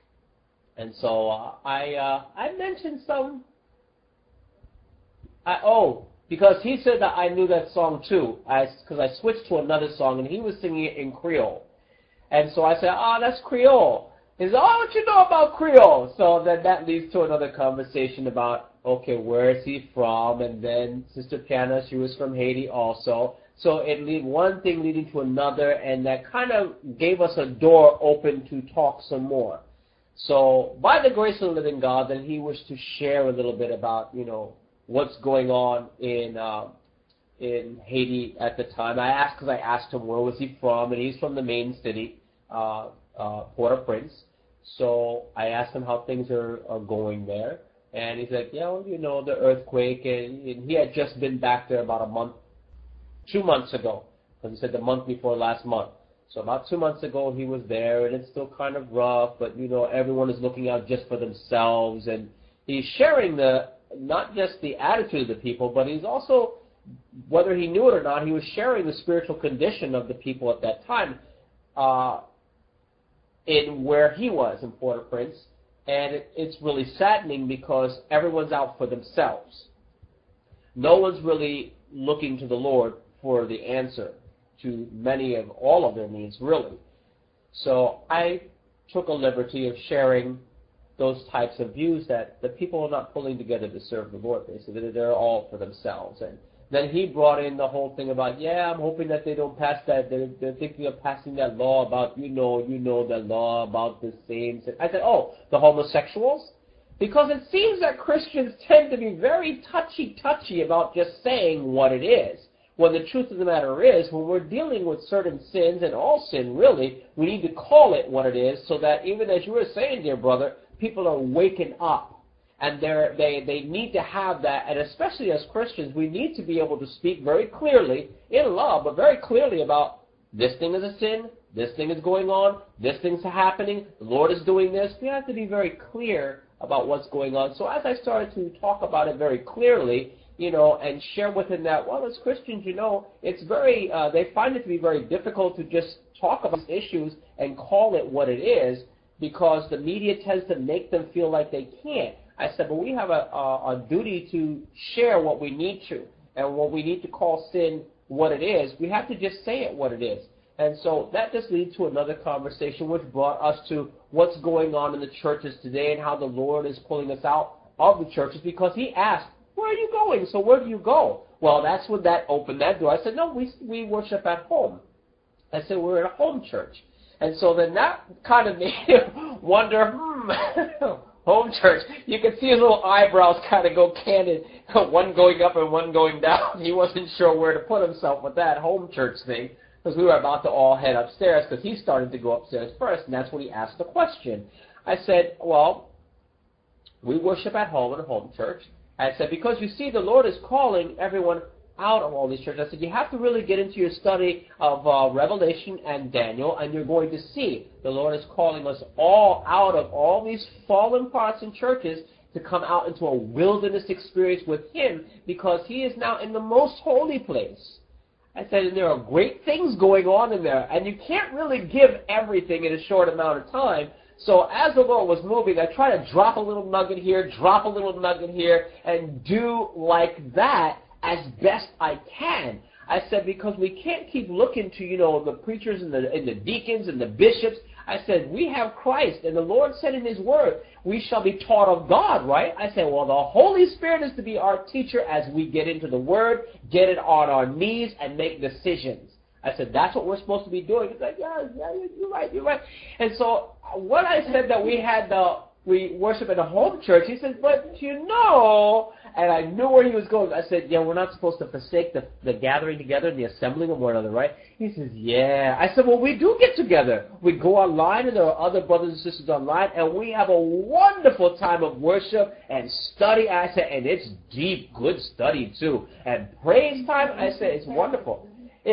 And so uh, I uh, I mentioned some, I, oh, because he said that I knew that song too, because I, I switched to another song, and he was singing it in Creole. And so I said, oh, that's Creole. He said, oh, what you know about Creole? So then that leads to another conversation about, okay, where is he from? And then Sister Piana, she was from Haiti also. So it lead one thing leading to another, and that kind of gave us a door open to talk some more. So by the grace of the living God, then he was to share a little bit about, you know, what's going on in uh, in Haiti at the time. I asked because I asked him where was he from, and he's from the main city, uh, uh, Port-au-Prince. So I asked him how things are, are going there, and he said, yeah, well, you know, the earthquake, and, and he had just been back there about a month, two months ago, because he said the month before last month. So about two months ago he was there, and it's still kind of rough, but, you know, everyone is looking out just for themselves, and he's sharing the, not just the attitude of the people, but he's also, whether he knew it or not, he was sharing the spiritual condition of the people at that time uh, in where he was in Port-au-Prince, and it, it's really saddening because everyone's out for themselves. No one's really looking to the Lord for the answer to many of all of their needs, really. So I took a liberty of sharing those types of views that the people are not pulling together to serve the Lord. Basically, they're all for themselves. And then he brought in the whole thing about, yeah, I'm hoping that they don't pass that. They're, they're thinking of passing that law about, you know, you know, the law about the same. I said, oh, the homosexuals? Because it seems that Christians tend to be very touchy-touchy about just saying what it is. When the truth of the matter is, when we're dealing with certain sins, and all sin really, we need to call it what it is so that even as you were saying, dear brother, people are waking up. And they're, they they need to have that, and especially as Christians, we need to be able to speak very clearly, in love, but very clearly about this thing is a sin, this thing is going on, this thing's happening, the Lord is doing this. We have to be very clear about what's going on. So as I started to talk about it very clearly, you know, and share with him that, well, as Christians, you know, it's very, uh, they find it to be very difficult to just talk about issues and call it what it is because the media tends to make them feel like they can't. I said, but we have a, a, a duty to share what we need to. And what we need to call sin what it is, we have to just say it what it is. And so that just leads to another conversation which brought us to what's going on in the churches today and how the Lord is pulling us out of the churches because he asked, where are you going? So where do you go? Well, that's when that opened that door. I said, no, we, we worship at home. I said, we're in a home church. And so then that kind of made him wonder, hmm, home church. You could see his little eyebrows kind of go candid, one going up and one going down. He wasn't sure where to put himself with that home church thing because we were about to all head upstairs because he started to go upstairs first, and that's when he asked the question. I said, well, we worship at home in a home church. I said, because you see, the Lord is calling everyone out of all these churches. I said, you have to really get into your study of uh, Revelation and Daniel, and you're going to see the Lord is calling us all out of all these fallen parts in churches to come out into a wilderness experience with him because he is now in the most holy place. I said, and there are great things going on in there, and you can't really give everything in a short amount of time. So as the Lord was moving, I tried to drop a little nugget here, drop a little nugget here, and do like that as best I can. I said, because we can't keep looking to, you know, the preachers and the, and the deacons and the bishops. I said, we have Christ, and the Lord said in his word, we shall be taught of God, right? I said, well, the Holy Spirit is to be our teacher as we get into the word, get it on our knees, and make decisions. I said, that's what we're supposed to be doing. He's like, yeah, yeah, you're right, you're right. And so when I said that we had the, we worship in a home church, he said, but you know, and I knew where he was going. I said, yeah, we're not supposed to forsake the, the gathering together and the assembling of one another, right? He says, yeah. I said, well, we do get together. We go online, and there are other brothers and sisters online, and we have a wonderful time of worship and study. I said, and it's deep, good study, too. And praise time, I said, it's wonderful.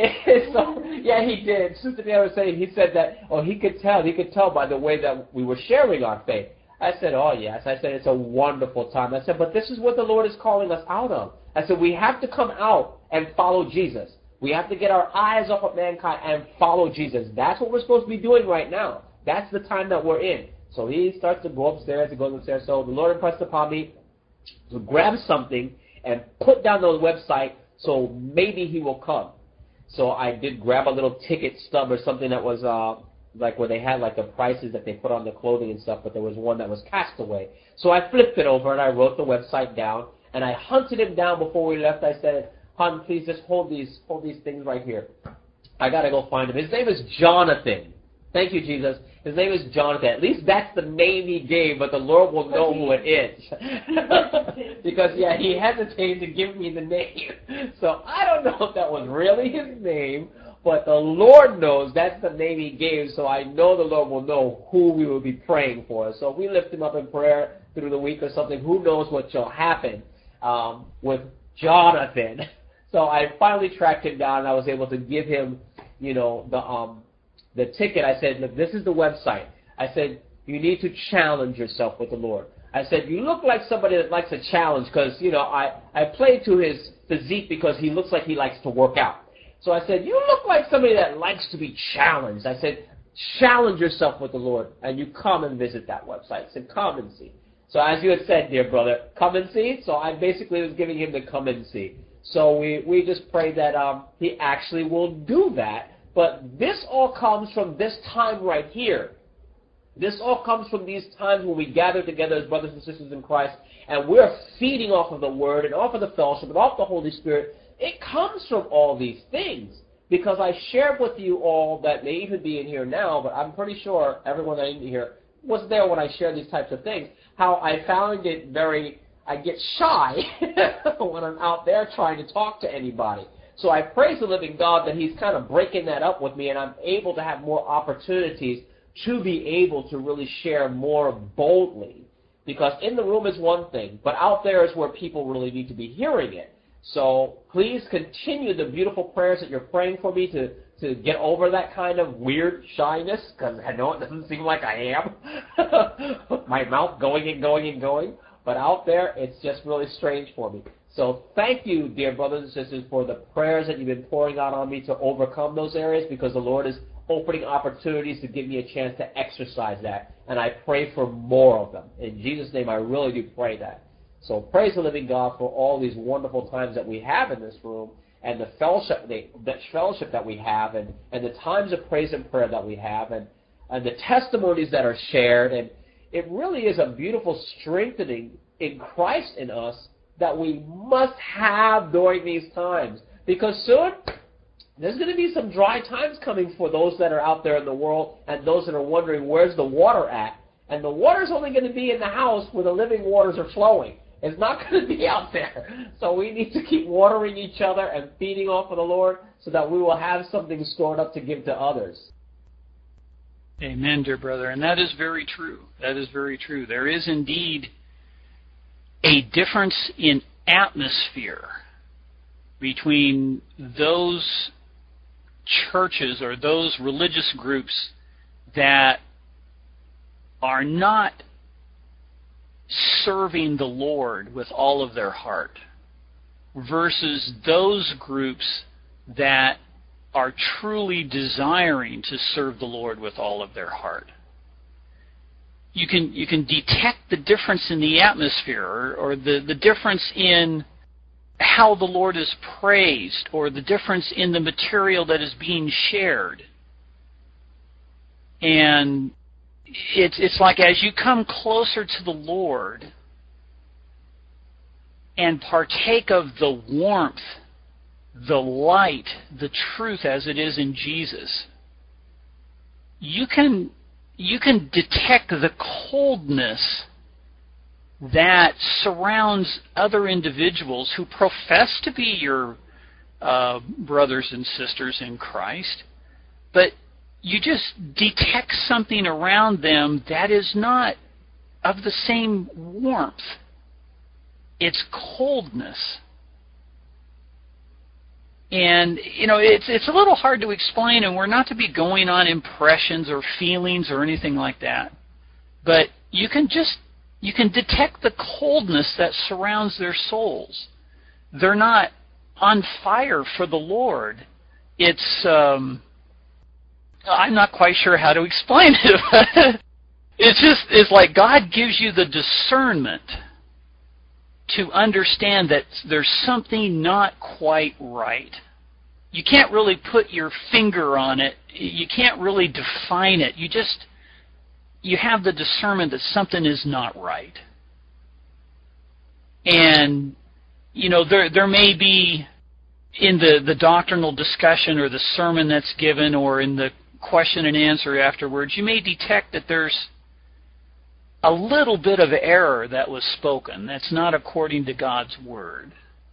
So, yeah, he did. Sister Mary was saying, he said that, oh, he could tell, he could tell by the way that we were sharing our faith. I said, oh, yes. I said, it's a wonderful time. I said, but this is what the Lord is calling us out of. I said, we have to come out and follow Jesus. We have to get our eyes off of mankind and follow Jesus. That's what we're supposed to be doing right now. That's the time that we're in. So he starts to go upstairs and goes upstairs. So the Lord impressed upon me to grab something and put down the website so maybe he will come. So I did grab a little ticket stub or something that was uh, like where they had like the prices that they put on the clothing and stuff, but there was one that was Castaway. So I flipped it over and I wrote the website down, and I hunted him down before we left. I said, hon, please just hold these, hold these things right here. I got to go find him. His name is Jonathan. Thank you, Jesus. His name is Jonathan. At least that's the name he gave, but the Lord will know who it is. Because, yeah, he hesitated to give me the name. So I don't know if that was really his name, but the Lord knows that's the name he gave, so I know the Lord will know who we will be praying for. So we lift him up in prayer through the week or something. Who knows what shall happen um, with Jonathan. So I finally tracked him down, and I was able to give him, you know, the um, the ticket. I said, look, this is the website. I said, you need to challenge yourself with the Lord. I said, you look like somebody that likes a challenge because, you know, I, I played to his physique because he looks like he likes to work out. So I said, you look like somebody that likes to be challenged. I said, challenge yourself with the Lord, and you come and visit that website. I said, come and see. So as you had said, dear brother, come and see. So I basically was giving him the come and see. So we, we just pray that um, he actually will do that. But this all comes from this time right here. This all comes from these times when we gather together as brothers and sisters in Christ, and we're feeding off of the Word and off of the fellowship and off the Holy Spirit. It comes from all these things. Because I shared with you all that may even be in here now, but I'm pretty sure everyone that in here was there when I shared these types of things, how I found it very, I get shy when I'm out there trying to talk to anybody. So I praise the living God that He's kind of breaking that up with me, and I'm able to have more opportunities to be able to really share more boldly. Because in the room is one thing, but out there is where people really need to be hearing it. So please continue the beautiful prayers that you're praying for me to, to get over that kind of weird shyness, because I know it doesn't seem like I am. My mouth going and going and going. But out there, it's just really strange for me. So thank you, dear brothers and sisters, for the prayers that you've been pouring out on me to overcome those areas, because the Lord is opening opportunities to give me a chance to exercise that. And I pray for more of them. In Jesus' name, I really do pray that. So praise the living God for all these wonderful times that we have in this room, and the fellowship, the, the fellowship that we have, and, and the times of praise and prayer that we have, and, and the testimonies that are shared. And it really is a beautiful strengthening in Christ in us that we must have during these times. Because soon, there's going to be some dry times coming for those that are out there in the world and those that are wondering where's the water at. And the water's only going to be in the house where the living waters are flowing. It's not going to be out there. So we need to keep watering each other and feeding off of the Lord so that we will have something stored up to give to others. Amen, dear brother. And that is very true. That is very true. There is indeed a difference in atmosphere between those churches or those religious groups that are not serving the Lord with all of their heart versus those groups that are truly desiring to serve the Lord with all of their heart. You can you can detect the difference in the atmosphere, or, or the, the difference in how the Lord is praised, or the difference in the material that is being shared. And It's it's like as you come closer to the Lord and partake of the warmth, the light, the truth as it is in Jesus, you can you can detect the coldness that surrounds other individuals who profess to be your uh, brothers and sisters in Christ, but you just detect something around them that is not of the same warmth. It's coldness. And, you know, it's it's a little hard to explain, and we're not to be going on impressions or feelings or anything like that. But you can just, you can detect the coldness that surrounds their souls. They're not on fire for the Lord. It's, um, I'm not quite sure how to explain it, but it's just, it's like God gives you the discernment to understand that there's something not quite right. You can't really put your finger on it. You can't really define it. You just, you have the discernment that something is not right. And, you know, there there may be in the, the doctrinal discussion or the sermon that's given or in the question and answer afterwards, you may detect that there's a little bit of error that was spoken that's not according to God's Word.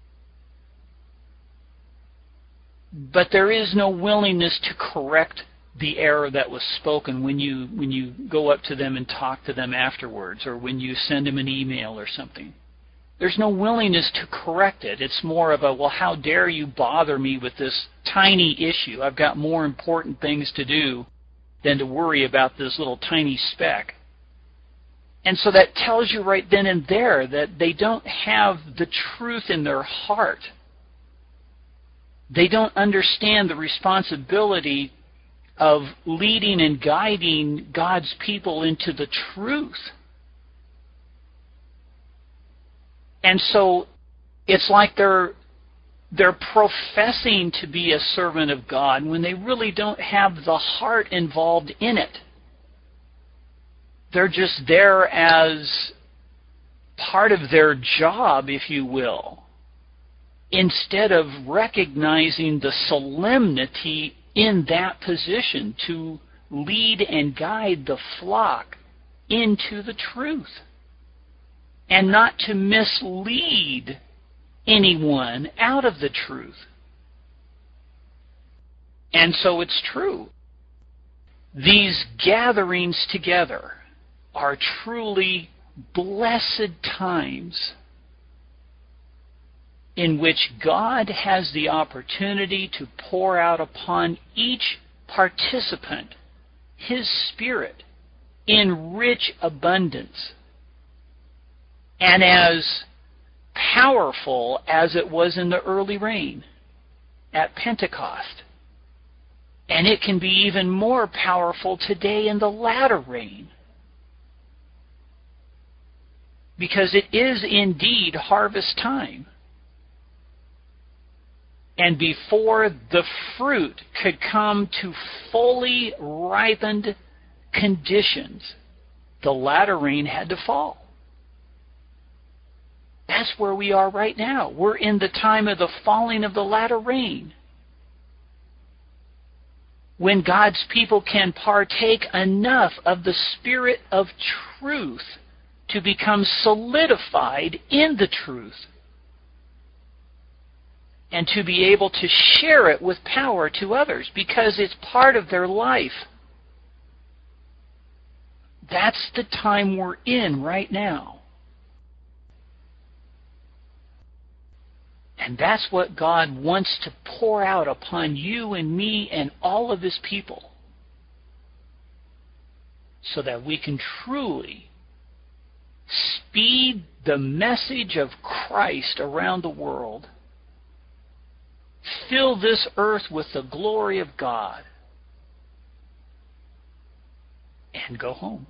But there is no willingness to correct the error that was spoken when you when you go up to them and talk to them afterwards, or when you send them an email or something. There's no willingness to correct it. It's more of a, well, how dare you bother me with this tiny issue? I've got more important things to do than to worry about this little tiny speck. And so that tells you right then and there that they don't have the truth in their heart. They don't understand the responsibility of leading and guiding God's people into the truth. And so it's like they're they're professing to be a servant of God when they really don't have the heart involved in it. They're just there as part of their job, if you will, instead of recognizing the solemnity in that position to lead and guide the flock into the truth and not to mislead anyone out of the truth. And so it's true. These gatherings together are truly blessed times in which God has the opportunity to pour out upon each participant His Spirit in rich abundance. And as powerful as it was in the early rain at Pentecost. And it can be even more powerful today in the latter rain. Because it is indeed harvest time. And before the fruit could come to fully ripened conditions, the latter rain had to fall. That's where we are right now. We're in the time of the falling of the latter rain, when God's people can partake enough of the Spirit of truth to become solidified in the truth and to be able to share it with power to others because it's part of their life. That's the time we're in right now. And that's what God wants to pour out upon you and me and all of His people, so that we can truly speed the message of Christ around the world, fill this earth with the glory of God, and go home.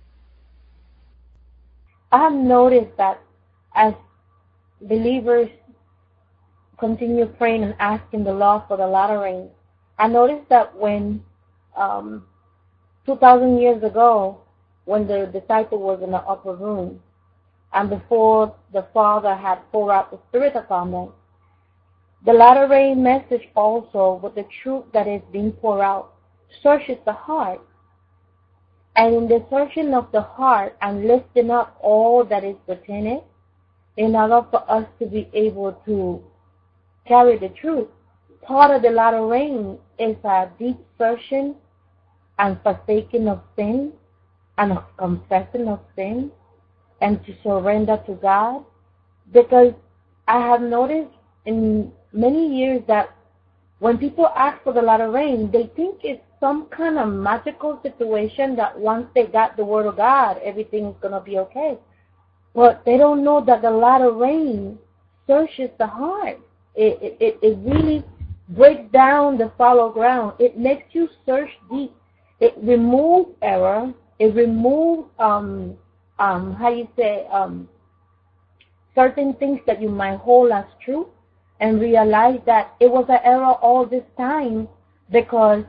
I have noticed that as believers continue praying and asking the Lord for the latter rain, I noticed that when um, two thousand years ago, when the disciple was in the upper room, and before the Father had poured out the Spirit upon them, the latter rain message also, with the truth that is being poured out, searches the heart. And in the searching of the heart and lifting up all that is within it, in order for us to be able to carry the truth, part of the latter rain is a deep searching and forsaking of sin and of confessing of sin and to surrender to God. Because I have noticed in many years that when people ask for the latter rain, they think it's some kind of magical situation that once they got the Word of God, everything is going to be okay. But they don't know that the latter rain searches the heart. It, it, it really breaks down the fallow ground. It makes you search deep. It removes error. It removes, um, um, how you say, um, certain things that you might hold as true, and realize that it was an error all this time, because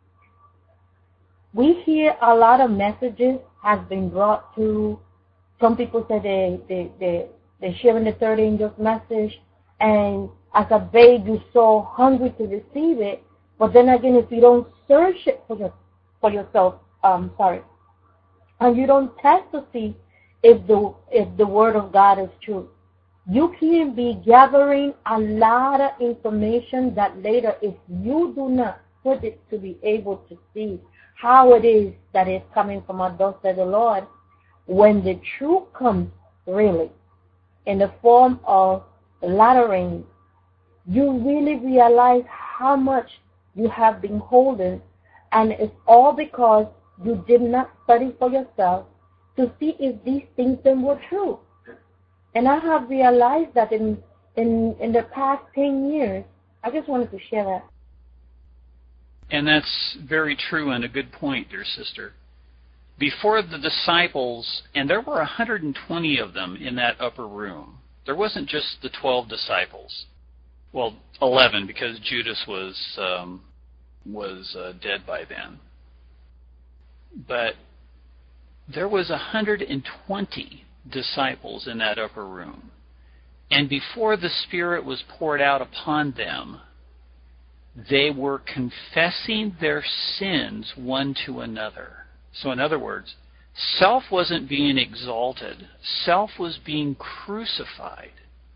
we hear a lot of messages has been brought to. Some people say they they they they're sharing the third angel's message, and as a babe, you're so hungry to receive it. But then again, if you don't search it for your, for yourself, um, sorry, and you don't test to see if the if the Word of God is true, you can be gathering a lot of information that later, if you do not put it to be able to see how it is that is coming from our thus said the Lord, when the truth comes really in the form of latter rain, you really realize how much you have been holding, and it's all because you did not study for yourself to see if these things then were true. And I have realized that in, in, in the past ten years, I just wanted to share that. And that's very true and a good point, dear sister. Before the disciples, and there were one hundred twenty of them in that upper room. There wasn't just the twelve disciples. Well, eleven, because Judas was um, was uh, dead by then. But there was one hundred twenty disciples in that upper room. And before the Spirit was poured out upon them, they were confessing their sins one to another. So in other words, self wasn't being exalted. Self was being crucified.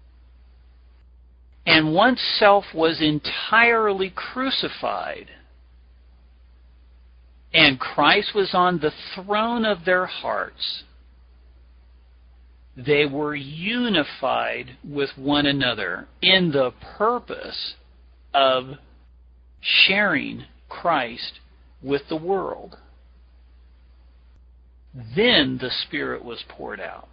And once self was entirely crucified, and Christ was on the throne of their hearts, they were unified with one another in the purpose of sharing Christ with the world. Then the Spirit was poured out.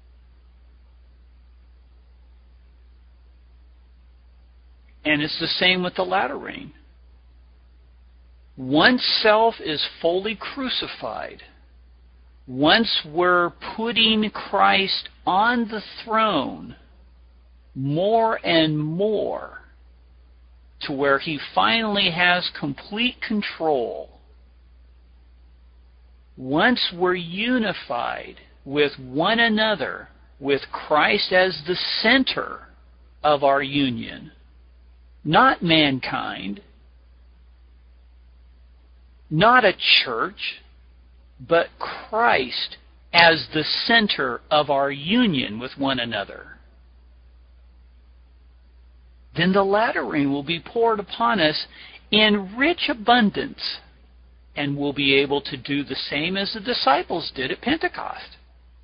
And it's the same with the latter rain. Once self is fully crucified, once we're putting Christ on the throne more and more to where he finally has complete control, once we're unified with one another, with Christ as the center of our union, not mankind, not a church, but Christ as the center of our union with one another, then the latter rain will be poured upon us in rich abundance, and we'll be able to do the same as the disciples did at Pentecost.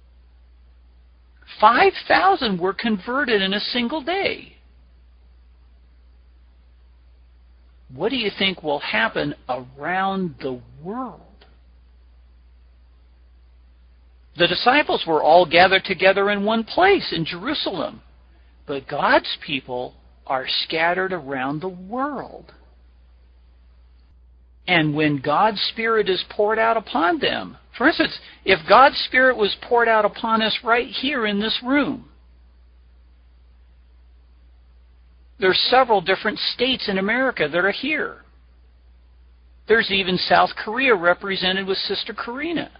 Five thousand were converted in a single day. What do you think will happen around the world? The disciples were all gathered together in one place in Jerusalem, but God's people are scattered around the world. And when God's Spirit is poured out upon them, for instance, if God's Spirit was poured out upon us right here in this room, there's several different states in America that are here. There's even South Korea represented with Sister Karina.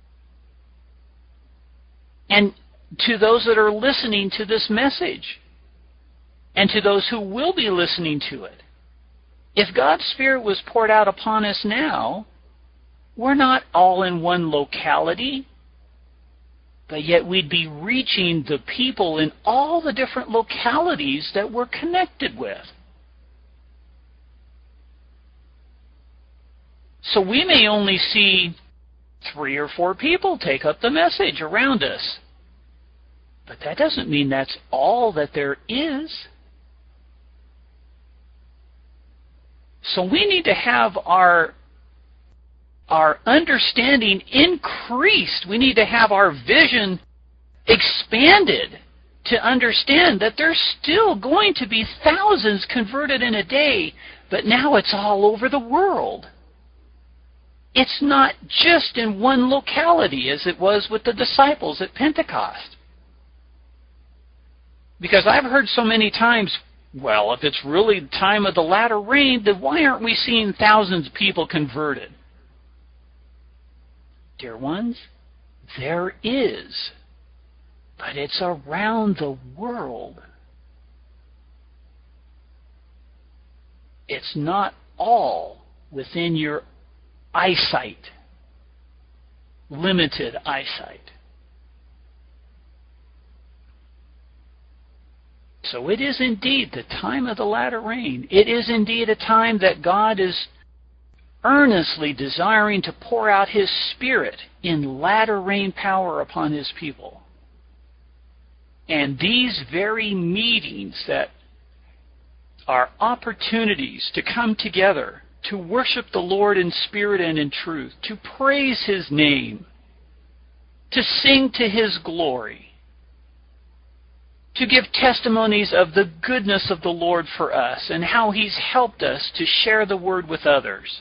And to those that are listening to this message, and to those who will be listening to it, if God's Spirit was poured out upon us now, we're not all in one locality, but yet we'd be reaching the people in all the different localities that we're connected with. So we may only see three or four people take up the message around us, but that doesn't mean that's all that there is. So we need to have our our understanding increased. We need to have our vision expanded to understand that there's still going to be thousands converted in a day, but now it's all over the world. It's not just in one locality as it was with the disciples at Pentecost. Because I've heard so many times, well, if it's really the time of the latter rain, then why aren't we seeing thousands of people converted? Dear ones, there is, but it's around the world. It's not all within your eyesight, limited eyesight. So it is indeed the time of the latter rain. It is indeed a time that God is earnestly desiring to pour out His Spirit in latter rain power upon His people. And these very meetings that are opportunities to come together, to worship the Lord in spirit and in truth, to praise His name, to sing to His glory, to give testimonies of the goodness of the Lord for us and how He's helped us to share the Word with others,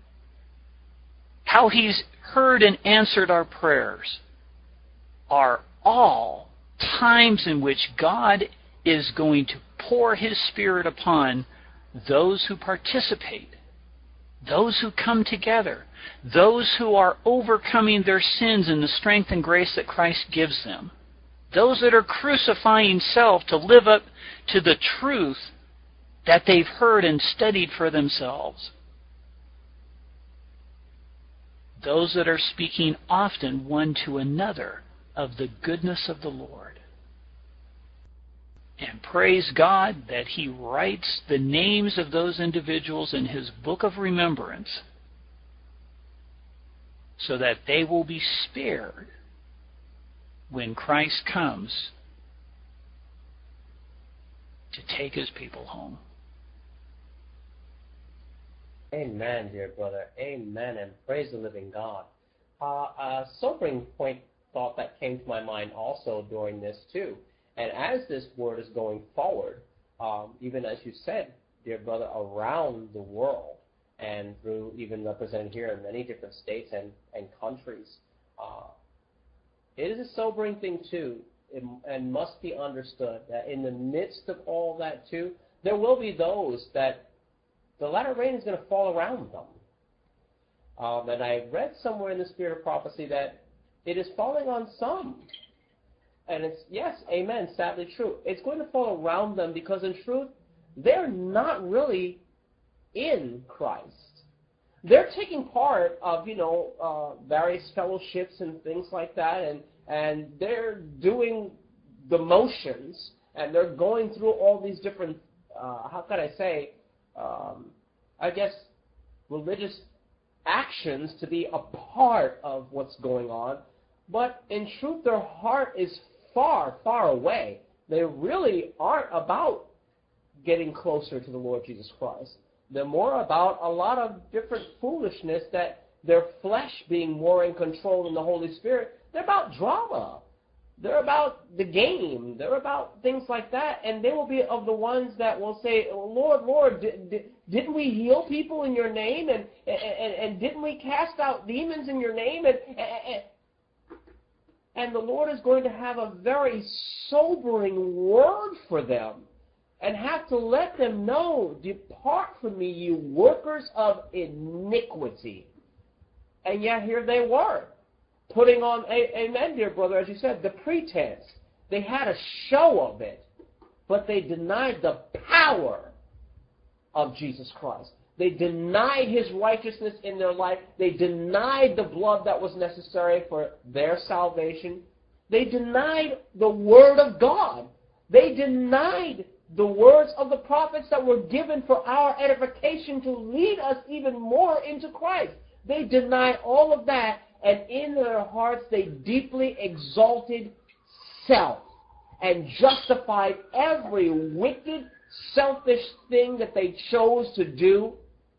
how He's heard and answered our prayers, are all times in which God is going to pour His Spirit upon those who participate. those who come together, those who are overcoming their sins in the strength and grace that Christ gives them, those that are crucifying self to live up to the truth that they've heard and studied for themselves, those that are speaking often one to another of the goodness of the Lord. And praise God that He writes the names of those individuals in His book of remembrance so that they will be spared when Christ comes to take His people home. Amen, dear brother. Amen, and praise the living God. Uh, a sobering point thought that came to my mind also during this too. And as this word is going forward, um, even as you said, dear brother, around the world and through even represented here in many different states and, and countries, uh, it is a sobering thing too, it, and must be understood that in the midst of all that too, there will be those that the latter rain is going to fall around them. Um, and I read somewhere in the Spirit of Prophecy that it is falling on some. And it's, yes, amen, sadly true. It's going to fall around them because in truth, they're not really in Christ. They're taking part of, you know, uh, various fellowships and things like that, and, and they're doing the motions, and they're going through all these different, uh, how can I say, um, I guess, religious actions to be a part of what's going on. But in truth, their heart is far, far away. They really aren't about getting closer to the Lord Jesus Christ. They're more about a lot of different foolishness, that their flesh being more in control than the Holy Spirit. They're about drama. They're about the game. They're about things like that. And they will be of the ones that will say, Lord, Lord, did, did, didn't we heal people in your name? And, and, and didn't we cast out demons in your name? And, and, and the Lord is going to have a very sobering word for them and have to let them know, depart from me, you workers of iniquity. And yet here they were, putting on, amen, dear brother, as you said, the pretense. They had a show of it, but they denied the power of Jesus Christ. They denied His righteousness in their life. They denied the blood that was necessary for their salvation. They denied the Word of God. They denied the words of the prophets that were given for our edification to lead us even more into Christ. They denied all of that, and in their hearts they deeply exalted self and justified every wicked, selfish thing that they chose to do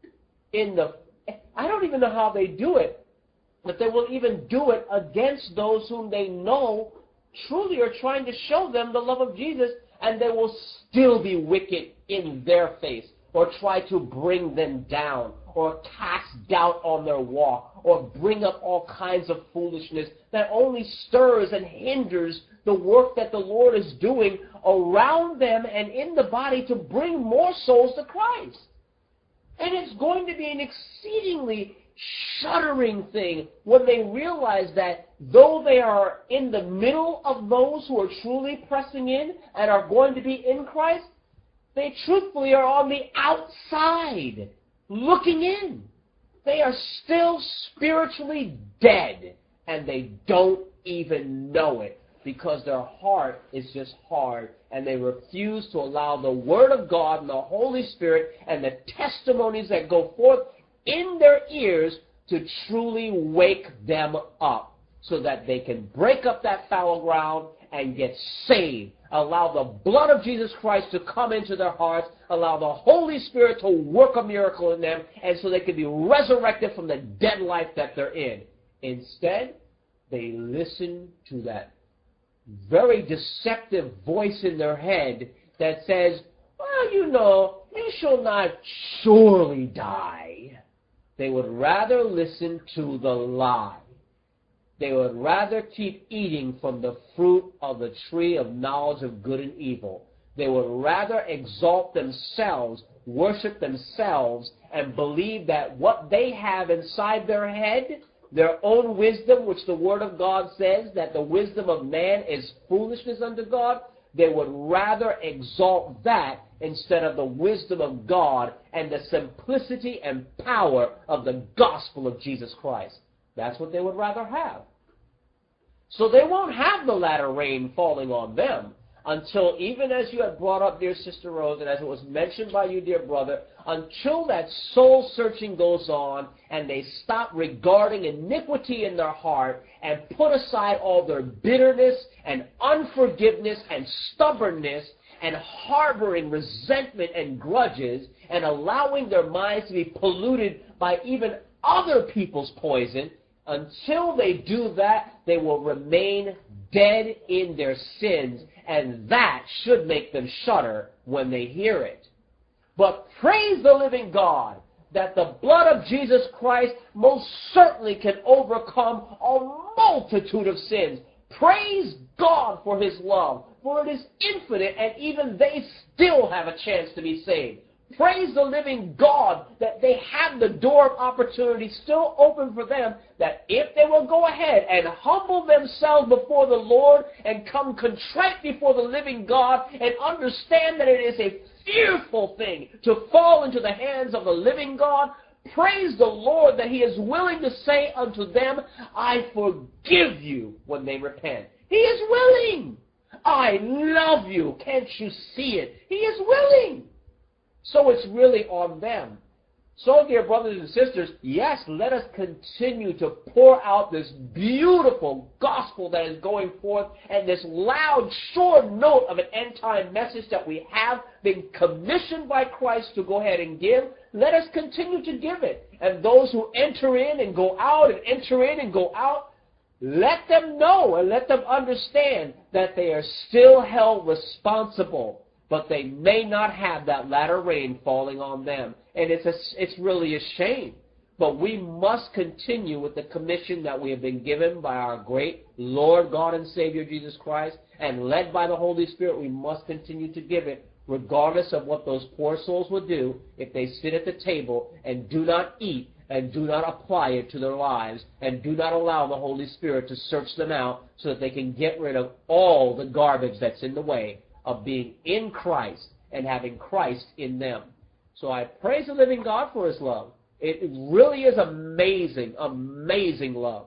in the... I don't even know how they do it, but they will even do it against those whom they know truly are trying to show them the love of Jesus, and they will still be wicked in their face, or try to bring them down, or cast doubt on their walk, or bring up all kinds of foolishness that only stirs and hinders the work that the Lord is doing around them and in the body to bring more souls to Christ. And it's going to be an exceedingly shuddering thing when they realize that though they are in the middle of those who are truly pressing in and are going to be in Christ, they truthfully are on the outside looking in. They are still spiritually dead, and they don't even know it because their heart is just hard, and they refuse to allow the Word of God and the Holy Spirit and the testimonies that go forth in their ears to truly wake them up so that they can break up that fallow ground and get saved. Allow the blood of Jesus Christ to come into their hearts. Allow the Holy Spirit to work a miracle in them, and so they can be resurrected from the dead life that they're in. Instead, they listen to that very deceptive voice in their head that says, well, you know, you shall not surely die. They would rather listen to the lie. They would rather keep eating from the fruit of the tree of knowledge of good and evil They would rather exalt themselves, worship themselves, and believe that what they have inside their head, their own wisdom, which the Word of God says that the wisdom of man is foolishness unto God, they would rather exalt that instead of the wisdom of God and the simplicity and power of the gospel of Jesus Christ. That's what they would rather have. So they won't have the latter rain falling on them until, even as you had brought up, dear Sister Rose, and as it was mentioned by you, dear brother, until that soul searching goes on and they stop regarding iniquity in their heart and put aside all their bitterness and unforgiveness and stubbornness and harboring resentment and grudges and allowing their minds to be polluted by even other people's poison. Until they do that, they will remain dead in their sins, and that should make them shudder when they hear it. But praise the living God that the blood of Jesus Christ most certainly can overcome a multitude of sins. Praise God for His love, for it is infinite, and even they still have a chance to be saved. Praise the living God that they have the door of opportunity still open for them, that if they will go ahead and humble themselves before the Lord and come contrite before the living God and understand that it is a fearful thing to fall into the hands of the living God, praise the Lord that He is willing to say unto them, I forgive you, when they repent. He is willing. I love you. Can't you see it? He is willing. So it's really on them. So, dear brothers and sisters, yes, let us continue to pour out this beautiful gospel that is going forth and this loud, sure note of an end-time message that we have been commissioned by Christ to go ahead and give. Let us continue to give it. And those who enter in and go out and enter in and go out, let them know and let them understand that they are still held responsible. But they may not have that latter rain falling on them. And it's a, it's really a shame. But we must continue with the commission that we have been given by our great Lord, God, and Savior, Jesus Christ. And led by the Holy Spirit, we must continue to give it, regardless of what those poor souls will do if they sit at the table and do not eat and do not apply it to their lives and do not allow the Holy Spirit to search them out so that they can get rid of all the garbage that's in the way of being in Christ and having Christ in them. So I praise the living God for His love. It really is amazing, amazing love.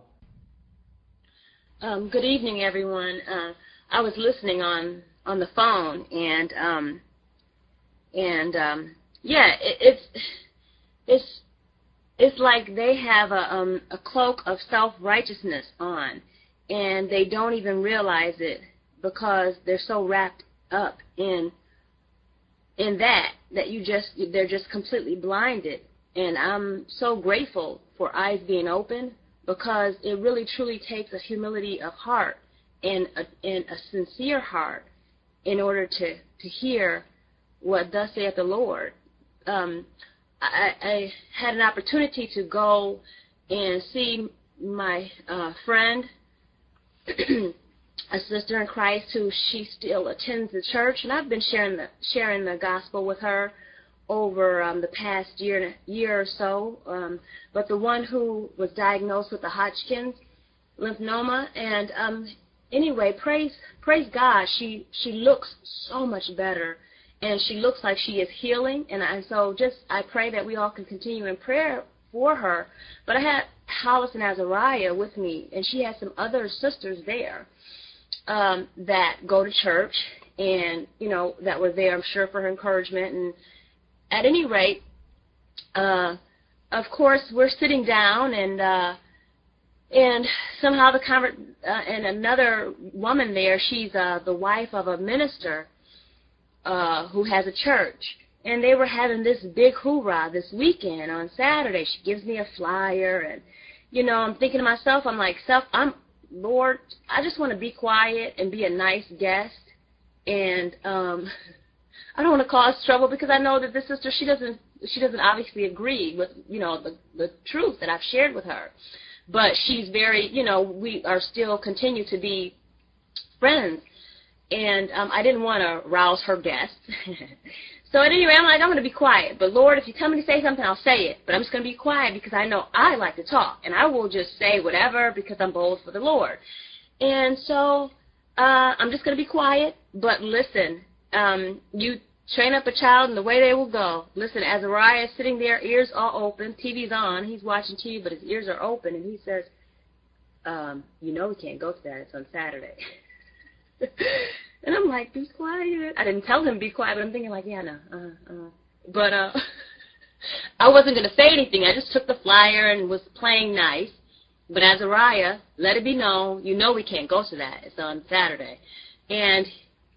Um, good evening, everyone. Uh, I was listening on, on the phone, and um, and um, yeah, it, it's it's it's like they have a um, a cloak of self-righteousness on, and they don't even realize it because they're so wrapped up in in that that you just they're just completely blinded. And I'm so grateful for eyes being open, because it really truly takes a humility of heart and a, and a sincere heart in order to to hear what thus saith the Lord. Um, I, I had an opportunity to go and see my uh, friend, a sister in Christ, who she still attends the church, and I've been sharing the sharing the gospel with her over um, the past year year or so. Um, but the one who was diagnosed with the Hodgkin's lymphoma, and um, anyway, praise praise God, she she looks so much better, and she looks like she is healing. And I, so just I pray that we all can continue in prayer for her. But I had Hollis and Azariah with me, and she had some other sisters there um, that go to church, and you know that were there, I'm sure, for her encouragement. And at any rate, uh, of course, we're sitting down, and uh, and somehow the conver- uh, and another woman there, she's uh, the wife of a minister uh, who has a church, and they were having this big hoorah this weekend on Saturday. She gives me a flyer, and you know, I'm thinking to myself, I'm like, self, I'm Lord, I just want to be quiet and be a nice guest, and um, I don't want to cause trouble, because I know that this sister, she doesn't she doesn't obviously agree with, you know, the, the truth that I've shared with her. But she's very, you know, we are still continue to be friends. and um, I didn't want to rouse her guests. So at any rate, I'm like, I'm going to be quiet. But Lord, if you tell me to say something, I'll say it. But I'm just going to be quiet because I know I like to talk. And I will just say whatever because I'm bold for the Lord. And so uh, I'm just going to be quiet. But listen, um, you train up a child in the way they will go. Listen, Azariah is sitting there, ears all open. T V's on. He's watching T V, but his ears are open. And he says, um, you know we can't go to that. It's on Saturday. And I'm like, be quiet. I didn't tell him be quiet, but I'm thinking like, yeah, no. Uh, uh. But uh, I wasn't going to say anything. I just took the flyer and was playing nice. But Azariah, let it be known, you know we can't go to that. It's on Saturday. And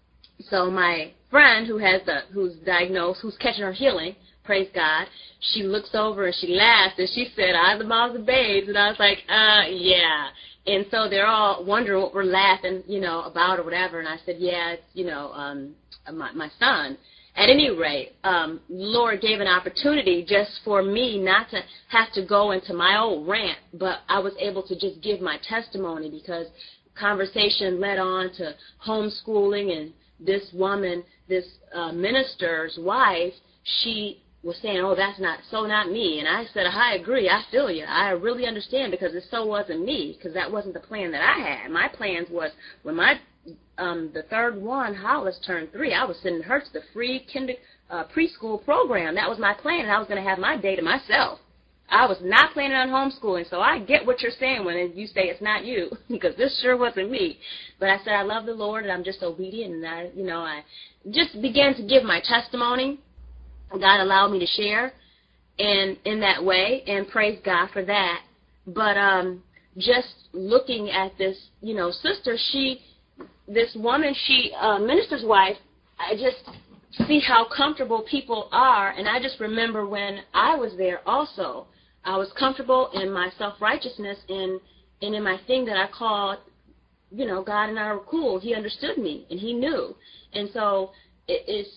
so my friend who has the, who's diagnosed, who's catching her healing, praise God, she looks over and she laughs and she said, I have the mouths of babes. And I was like, uh, yeah. And so they're all wondering what we're laughing, you know, about or whatever. And I said, yeah, it's, you know, um, my, my son. At any rate, um, Lord gave an opportunity just for me not to have to go into my old rant, but I was able to just give my testimony because conversation led on to homeschooling, and this woman, this uh, minister's wife, she was saying, oh, that's not so not me. And I said, I agree. I feel you. I really understand because it so wasn't me because that wasn't the plan that I had. My plans was when my um, the third one, Hollis, turned three, I was sending her to the free kinder, uh, preschool program. That was my plan, and I was going to have my day to myself. I was not planning on homeschooling, so I get what you're saying when you say it's not you because this sure wasn't me. But I said I love the Lord, and I'm just obedient, and I, you know, I just began to give my testimony. God allowed me to share and in that way, and praise God for that. But um, just looking at this, you know, sister, she, this woman, she, uh, minister's wife, I just see how comfortable people are, and I just remember when I was there also, I was comfortable in my self-righteousness and, and in my thing that I called, you know, God and I were cool. He understood me, and he knew. And so it, it's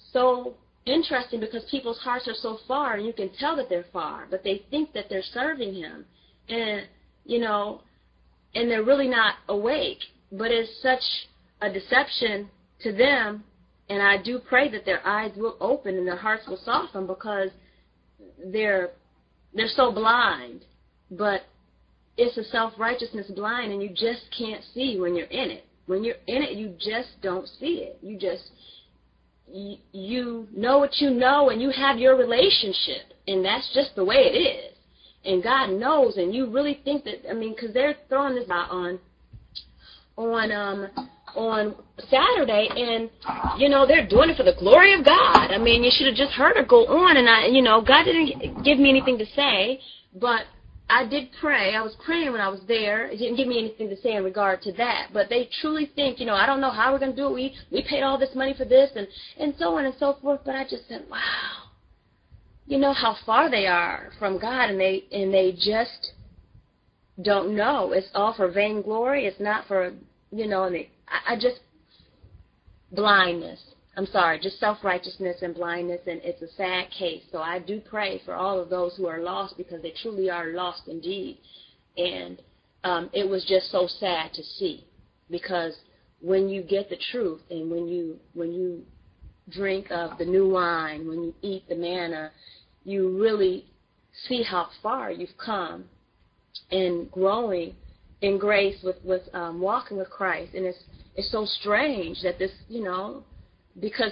so interesting because people's hearts are so far, and you can tell that they're far, but they think that they're serving him, and you know, and they're really not awake. But it's such a deception to them, and I do pray that their eyes will open and their hearts will soften because they're they're so blind. But it's a self-righteousness blind, and you just can't see when you're in it. When you're in it, you just don't see it. You just you know what you know, and you have your relationship, and that's just the way it is. And God knows, and you really think that, I mean, because they're throwing this out on on um on Saturday, and you know they're doing it for the glory of God. I mean, you should have just heard her go on, and I, you know, God didn't give me anything to say, but I did pray. I was praying when I was there. It didn't give me anything to say in regard to that. But they truly think, you know, I don't know how we're going to do it. We we paid all this money for this and, and so on and so forth. But I just said, wow, you know how far they are from God, and they and they just don't know. It's all for vainglory. It's not for, you know, and they, I, I just, blindness. I'm sorry, just self-righteousness and blindness, and it's a sad case. So I do pray for all of those who are lost because they truly are lost indeed. And um, it was just so sad to see because when you get the truth and when you when you drink of the new wine, when you eat the manna, you really see how far you've come in growing in grace with, with um, walking with Christ. And it's it's so strange that this, you know, because,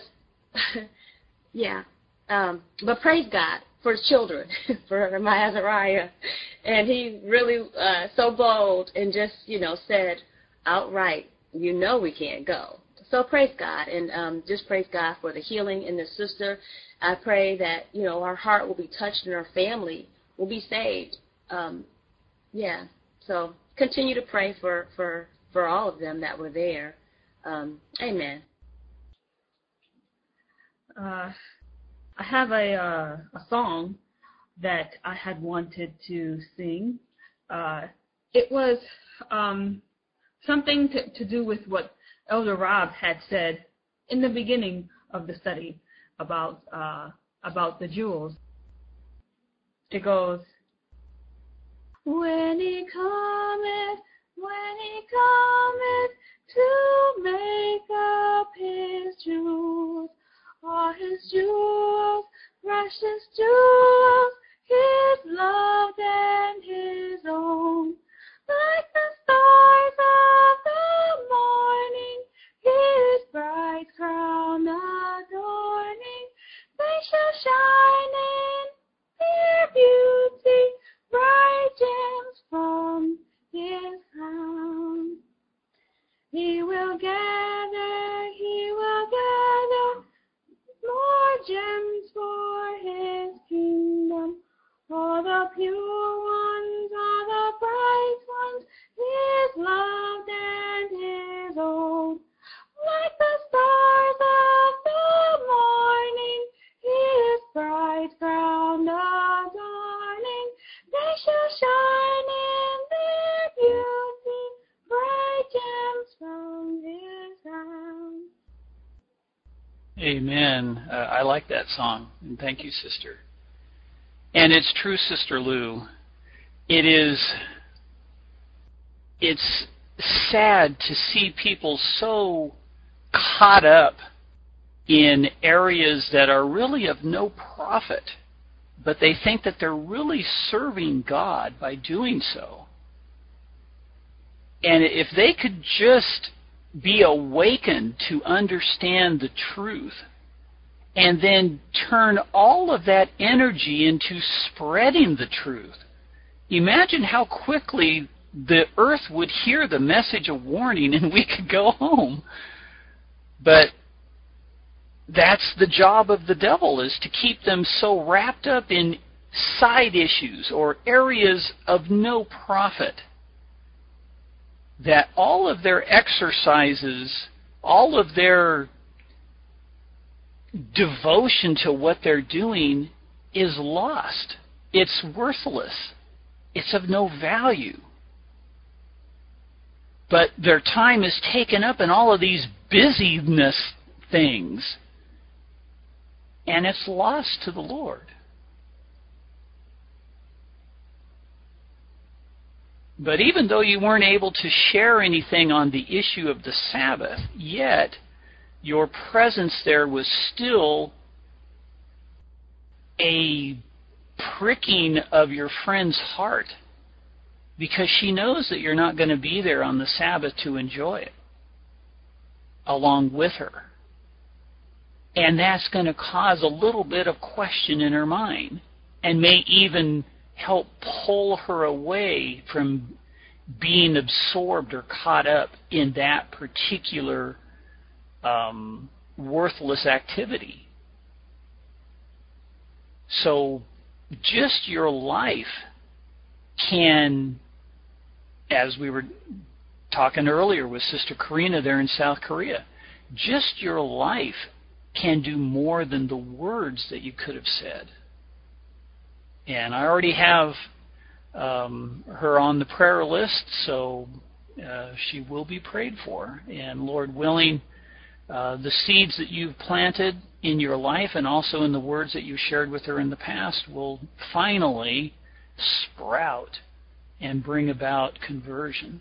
yeah, um, but praise God for his children, for my Azariah. And he really uh, so bold and just, you know, said outright, you know we can't go. So praise God, and um, just praise God for the healing in the sister. I pray that, you know, our heart will be touched and our family will be saved. Um, yeah, so continue to pray for, for, for all of them that were there. Um, amen. Uh, I have a uh, a song that I had wanted to sing. Uh, it was um, something to, to do with what Elder Rob had said in the beginning of the study about uh, about the jewels. It goes, when he cometh, when he cometh to make up his jewels, all his jewels, precious jewels, his love and his own. Like the stars of the morning, his bright crown adorning, they shall shine in their beauty, bright gems from his crown. He will gather, he will gather more gems for his kingdom. All the pure ones, all the bright ones, his loved and his own. Like the stars of the morning, his bright crown adorning, they shall shine in their beauty, bright gems from his crown. Amen. Uh, I like that song, and thank you, sister. And it's true, Sister Lou. It is, it's sad to see people so caught up in areas that are really of no profit, but they think that they're really serving God by doing so. And if they could just be awakened to understand the truth, and then turn all of that energy into spreading the truth, imagine how quickly the earth would hear the message of warning and we could go home. But that's the job of the devil, is to keep them so wrapped up in side issues or areas of no profit that all of their exercises, all of their devotion to what they're doing is lost. It's worthless. It's of no value. But their time is taken up in all of these busyness things, and it's lost to the Lord. But even though you weren't able to share anything on the issue of the Sabbath, yet your presence there was still a pricking of your friend's heart, because she knows that you're not going to be there on the Sabbath to enjoy it along with her. And that's going to cause a little bit of question in her mind, and may even help pull her away from being absorbed or caught up in that particular Um, worthless activity. So just your life can, as we were talking earlier with Sister Karina there in South Korea, just your life can do more than the words that you could have said. And I already have um, her on the prayer list, so uh, she will be prayed for. And Lord willing, Uh, the seeds that you've planted in your life and also in the words that you shared with her in the past will finally sprout and bring about conversion.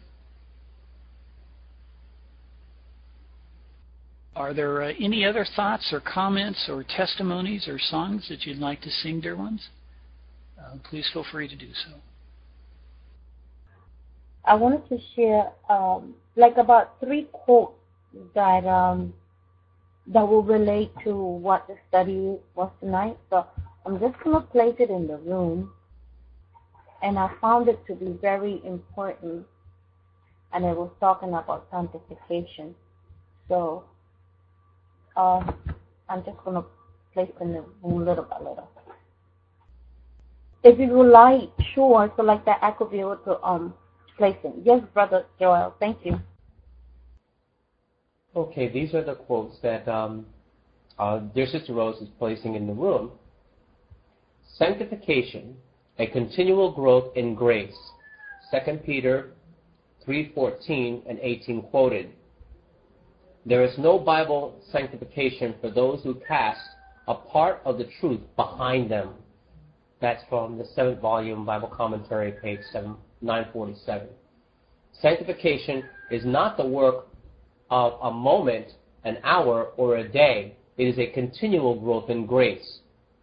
Are there uh, any other thoughts or comments or testimonies or songs that you'd like to sing, dear ones? Uh, please feel free to do so. I wanted to share um, like about three quotes that um, that will relate to what the study was tonight. So I'm just going to place it in the room, and I found it to be very important, and it was talking about sanctification. So uh, I'm just going to place it in the room little by little. If you would like, sure, so like that I could be able to um place it. Yes, Brother Joel, thank you. Okay, these are the quotes that um, uh, dear Sister Rose is placing in the room. Sanctification, a continual growth in grace. Second Peter three fourteen and eighteen quoted. There is no Bible sanctification for those who cast a part of the truth behind them. That's from the seventh volume Bible commentary, page nine forty-seven. Sanctification is not the work of a moment, an hour, or a day. It is a continual growth in grace.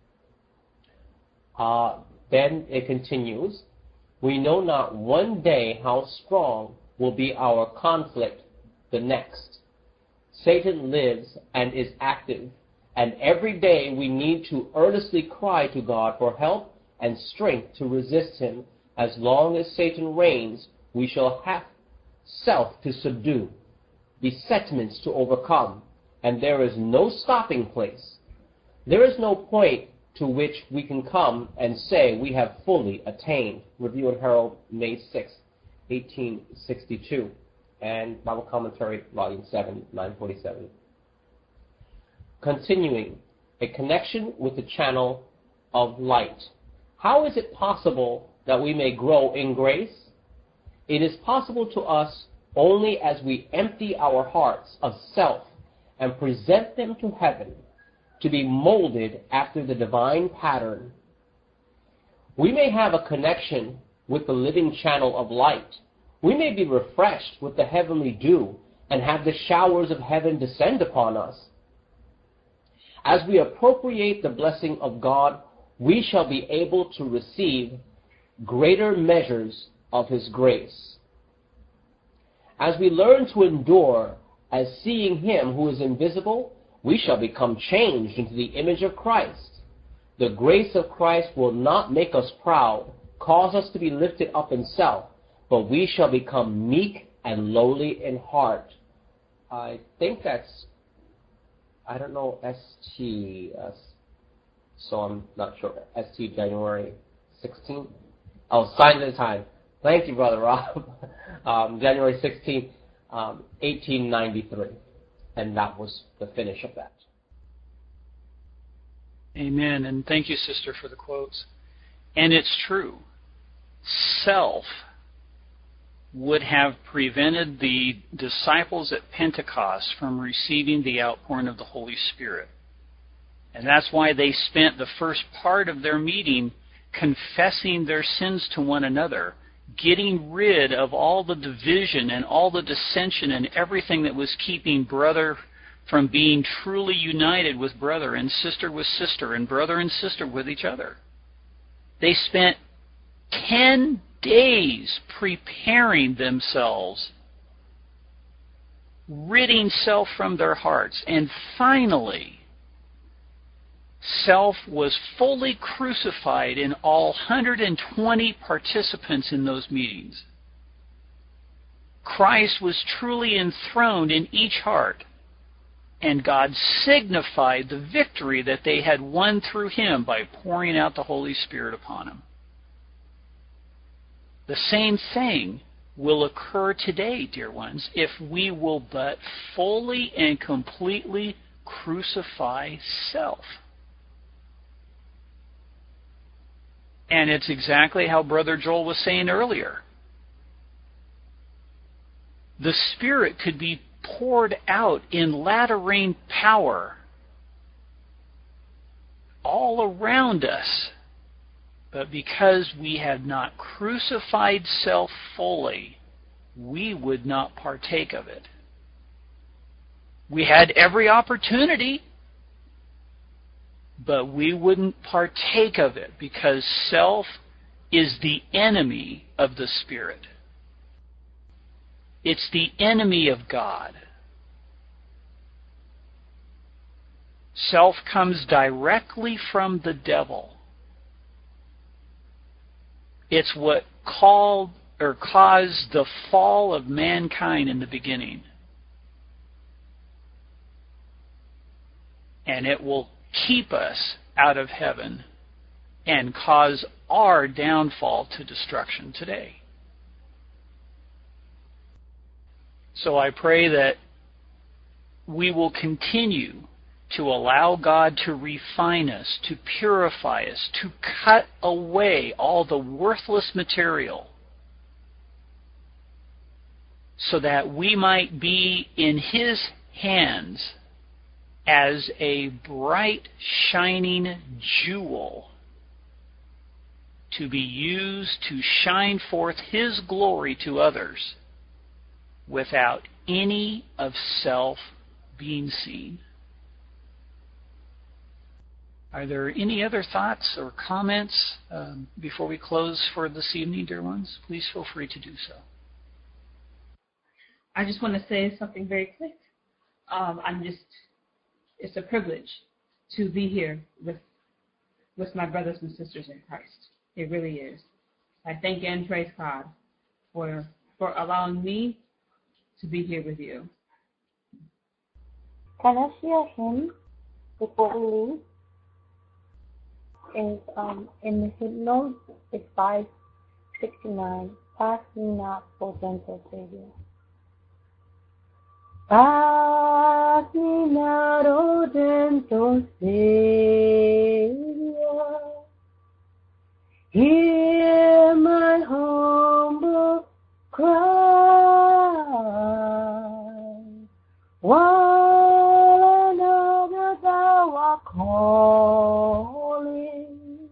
Uh, then it continues, we know not one day how strong will be our conflict the next. Satan lives and is active, and every day we need to earnestly cry to God for help and strength to resist him. As long as Satan reigns, we shall have self to subdue, besetments to overcome, and there is no stopping place. There is no point to which we can come and say we have fully attained. Review and Herald, May sixth, eighteen sixty-two, and Bible Commentary, Volume seven, nine forty-seven. Continuing, a connection with the channel of light. How is it possible that we may grow in grace? It is possible to us only as we empty our hearts of self and present them to heaven to be molded after the divine pattern. We may have a connection with the living channel of light. We may be refreshed with the heavenly dew and have the showers of heaven descend upon us. As we appropriate the blessing of God, we shall be able to receive greater measures of his grace. As we learn to endure as seeing him who is invisible, we shall become changed into the image of Christ. The grace of Christ will not make us proud, cause us to be lifted up in self, but we shall become meek and lowly in heart. I think that's, I don't know, S T, uh, so I'm not sure, S T January sixteenth. Oh, sign of the time. Thank you, Brother Rob. um, January sixteenth, um, eighteen ninety-three. And that was the finish of that. Amen. And thank you, sister, for the quotes. And it's true. Self would have prevented the disciples at Pentecost from receiving the outpouring of the Holy Spirit. And that's why they spent the first part of their meeting confessing their sins to one another, getting rid of all the division and all the dissension and everything that was keeping brother from being truly united with brother and sister with sister and brother and sister with each other. They spent ten days preparing themselves, ridding self from their hearts, and finally self was fully crucified in all one hundred twenty participants in those meetings. Christ was truly enthroned in each heart, and God signified the victory that they had won through him by pouring out the Holy Spirit upon him. The same thing will occur today, dear ones, if we will but fully and completely crucify self. And it's exactly how Brother Joel was saying earlier. The Spirit could be poured out in latter rain power all around us, but because we had not crucified self fully, we would not partake of it. We had every opportunity, but we wouldn't partake of it because self is the enemy of the Spirit. It's the enemy of God. Self comes directly from the devil. It's what called or caused the fall of mankind in the beginning. And it will keep us out of heaven and cause our downfall to destruction today. So I pray that we will continue to allow God to refine us, to purify us, to cut away all the worthless material so that we might be in His hands as a bright, shining jewel to be used to shine forth His glory to others without any of self being seen. Are there any other thoughts or comments um, before we close for this evening, dear ones? Please feel free to do so. I just want to say something very quick. Um, I'm just, it's a privilege to be here with with my brothers and sisters in Christ. It really is. I thank and praise God for for allowing me to be here with you. Can I share him before we leave? Is um in the hymnal it's five sixty nine. Pass me not, O gentle Savior. Pass me not, O gentle Savior. Hear my humble cry, while another thou art calling.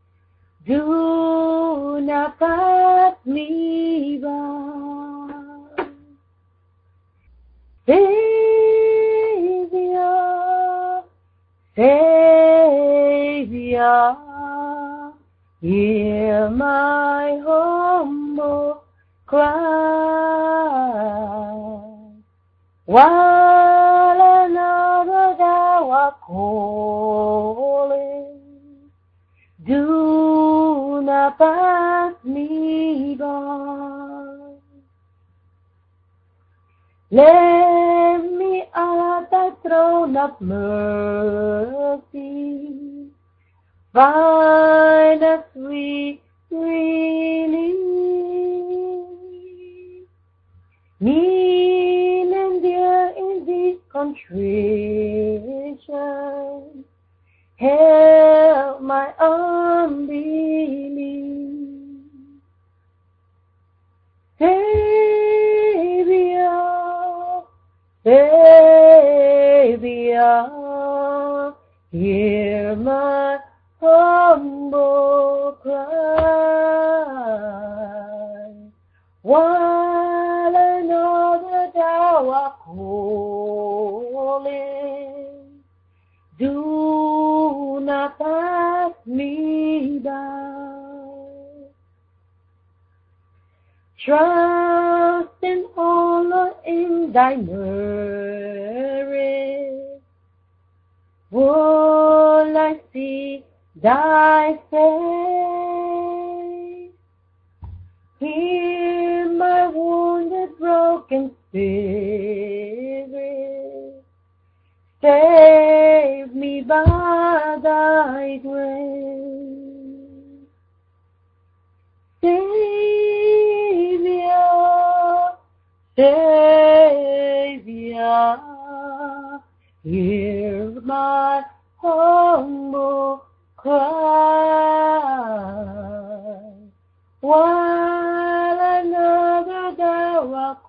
Do not pass me by. Savior, Savior, hear my humble cry, while another thou art calling. Do not pass me by. Let me at thy throne of mercy find a sweet relief. Kneel there in deep contrition. Help my unbelief. Savior, Savior, hear my humble cry, while another thou art calling. Do not pass me by. Trust and honor in thy merit. Will I see thy face? Hear my wounded, broken spirit. Save me by thy grace. Savior, Savior, hear my humble cry, while another thou art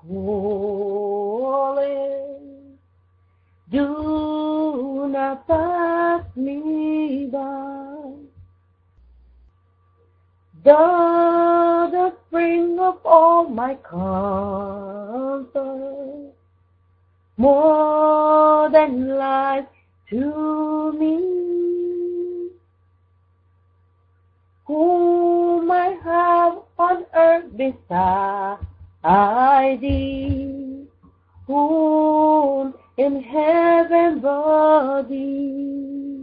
calling. Do not pass me by. Thou the spring of all my comfort, more than life to me, whom I have on earth beside thee, whom in heaven body.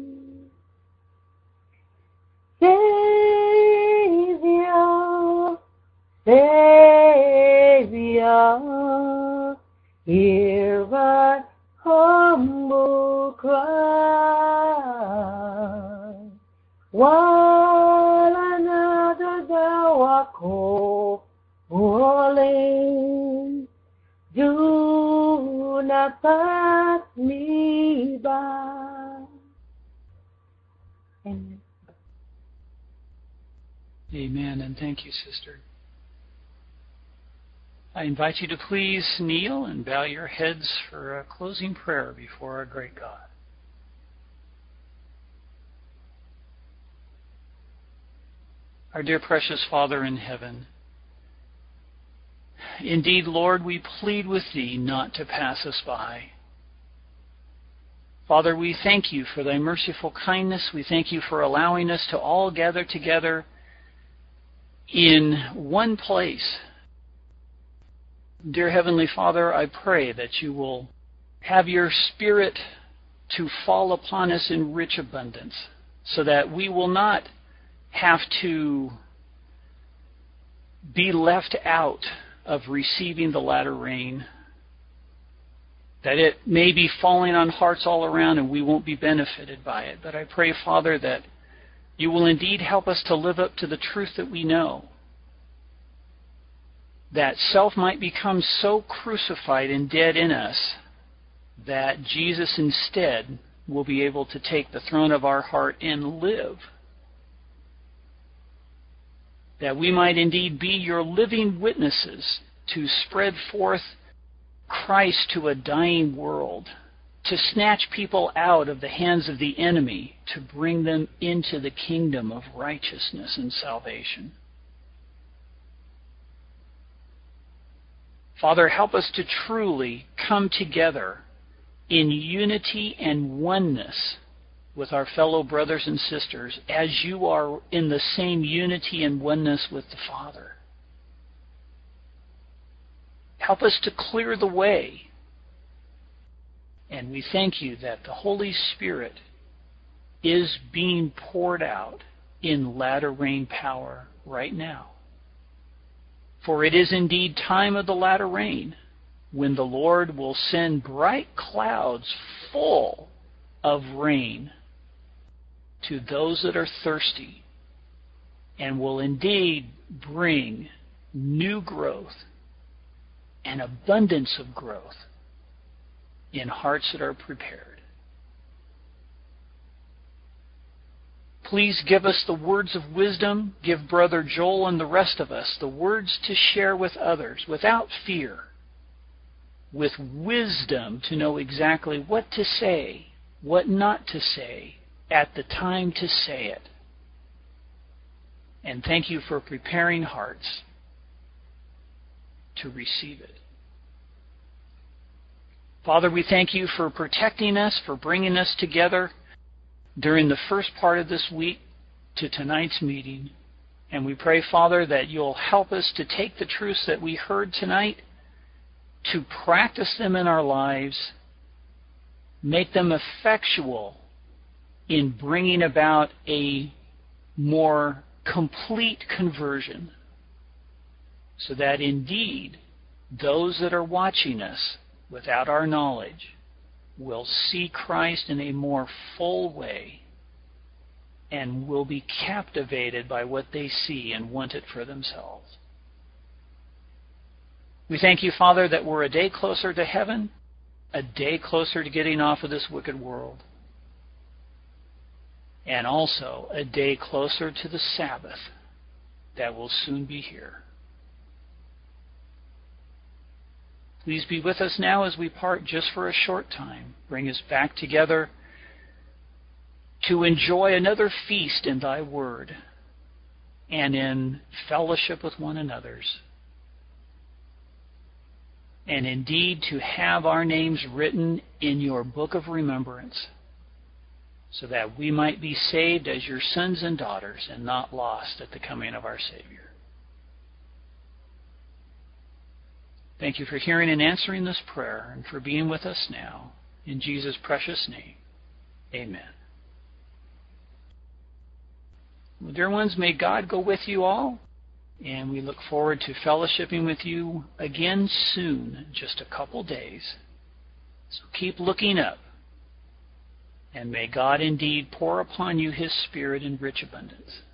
Savior, Savior, hear my humble cry, while another thou art calling. Do not pass me by. Amen. Amen, and thank you, sister. I invite you to please kneel and bow your heads for a closing prayer before our great God. Our dear precious Father in heaven, indeed, Lord, we plead with Thee not to pass us by. Father, we thank You for Thy merciful kindness. We thank You for allowing us to all gather together in one place. Dear Heavenly Father, I pray that You will have Your Spirit to fall upon us in rich abundance, so that we will not have to be left out of receiving the latter rain, that it may be falling on hearts all around and we won't be benefited by it. But I pray, Father, that You will indeed help us to live up to the truth that we know, that self might become so crucified and dead in us that Jesus instead will be able to take the throne of our heart and live. That we might indeed be Your living witnesses to spread forth Christ to a dying world, to snatch people out of the hands of the enemy, to bring them into the kingdom of righteousness and salvation. Father, help us to truly come together in unity and oneness with our fellow brothers and sisters, as You are in the same unity and oneness with the Father. Help us to clear the way. And we thank You that the Holy Spirit is being poured out in latter rain power right now. For it is indeed time of the latter rain, when the Lord will send bright clouds full of rain to those that are thirsty, and will indeed bring new growth and abundance of growth in hearts that are prepared. Please give us the words of wisdom. Give Brother Joel and the rest of us the words to share with others without fear, with wisdom to know exactly what to say, what not to say, at the time to say it. And thank You for preparing hearts to receive it. Father, we thank You for protecting us, for bringing us together during the first part of this week to tonight's meeting. And we pray, Father, that You'll help us to take the truths that we heard tonight, to practice them in our lives, make them effectual in bringing about a more complete conversion, so that indeed those that are watching us without our knowledge will see Christ in a more full way and will be captivated by what they see and want it for themselves. We thank You, Father, that we're a day closer to heaven, a day closer to getting off of this wicked world, and also a day closer to the Sabbath that will soon be here. Please be with us now as we part just for a short time. Bring us back together to enjoy another feast in Thy Word and in fellowship with one another, and indeed to have our names written in Your book of remembrance, so that we might be saved as Your sons and daughters and not lost at the coming of our Savior. Thank You for hearing and answering this prayer and for being with us now. In Jesus' precious name, amen. Well, dear ones, may God go with you all, and we look forward to fellowshipping with you again soon, just a couple days. So keep looking up, and may God indeed pour upon you His Spirit in rich abundance.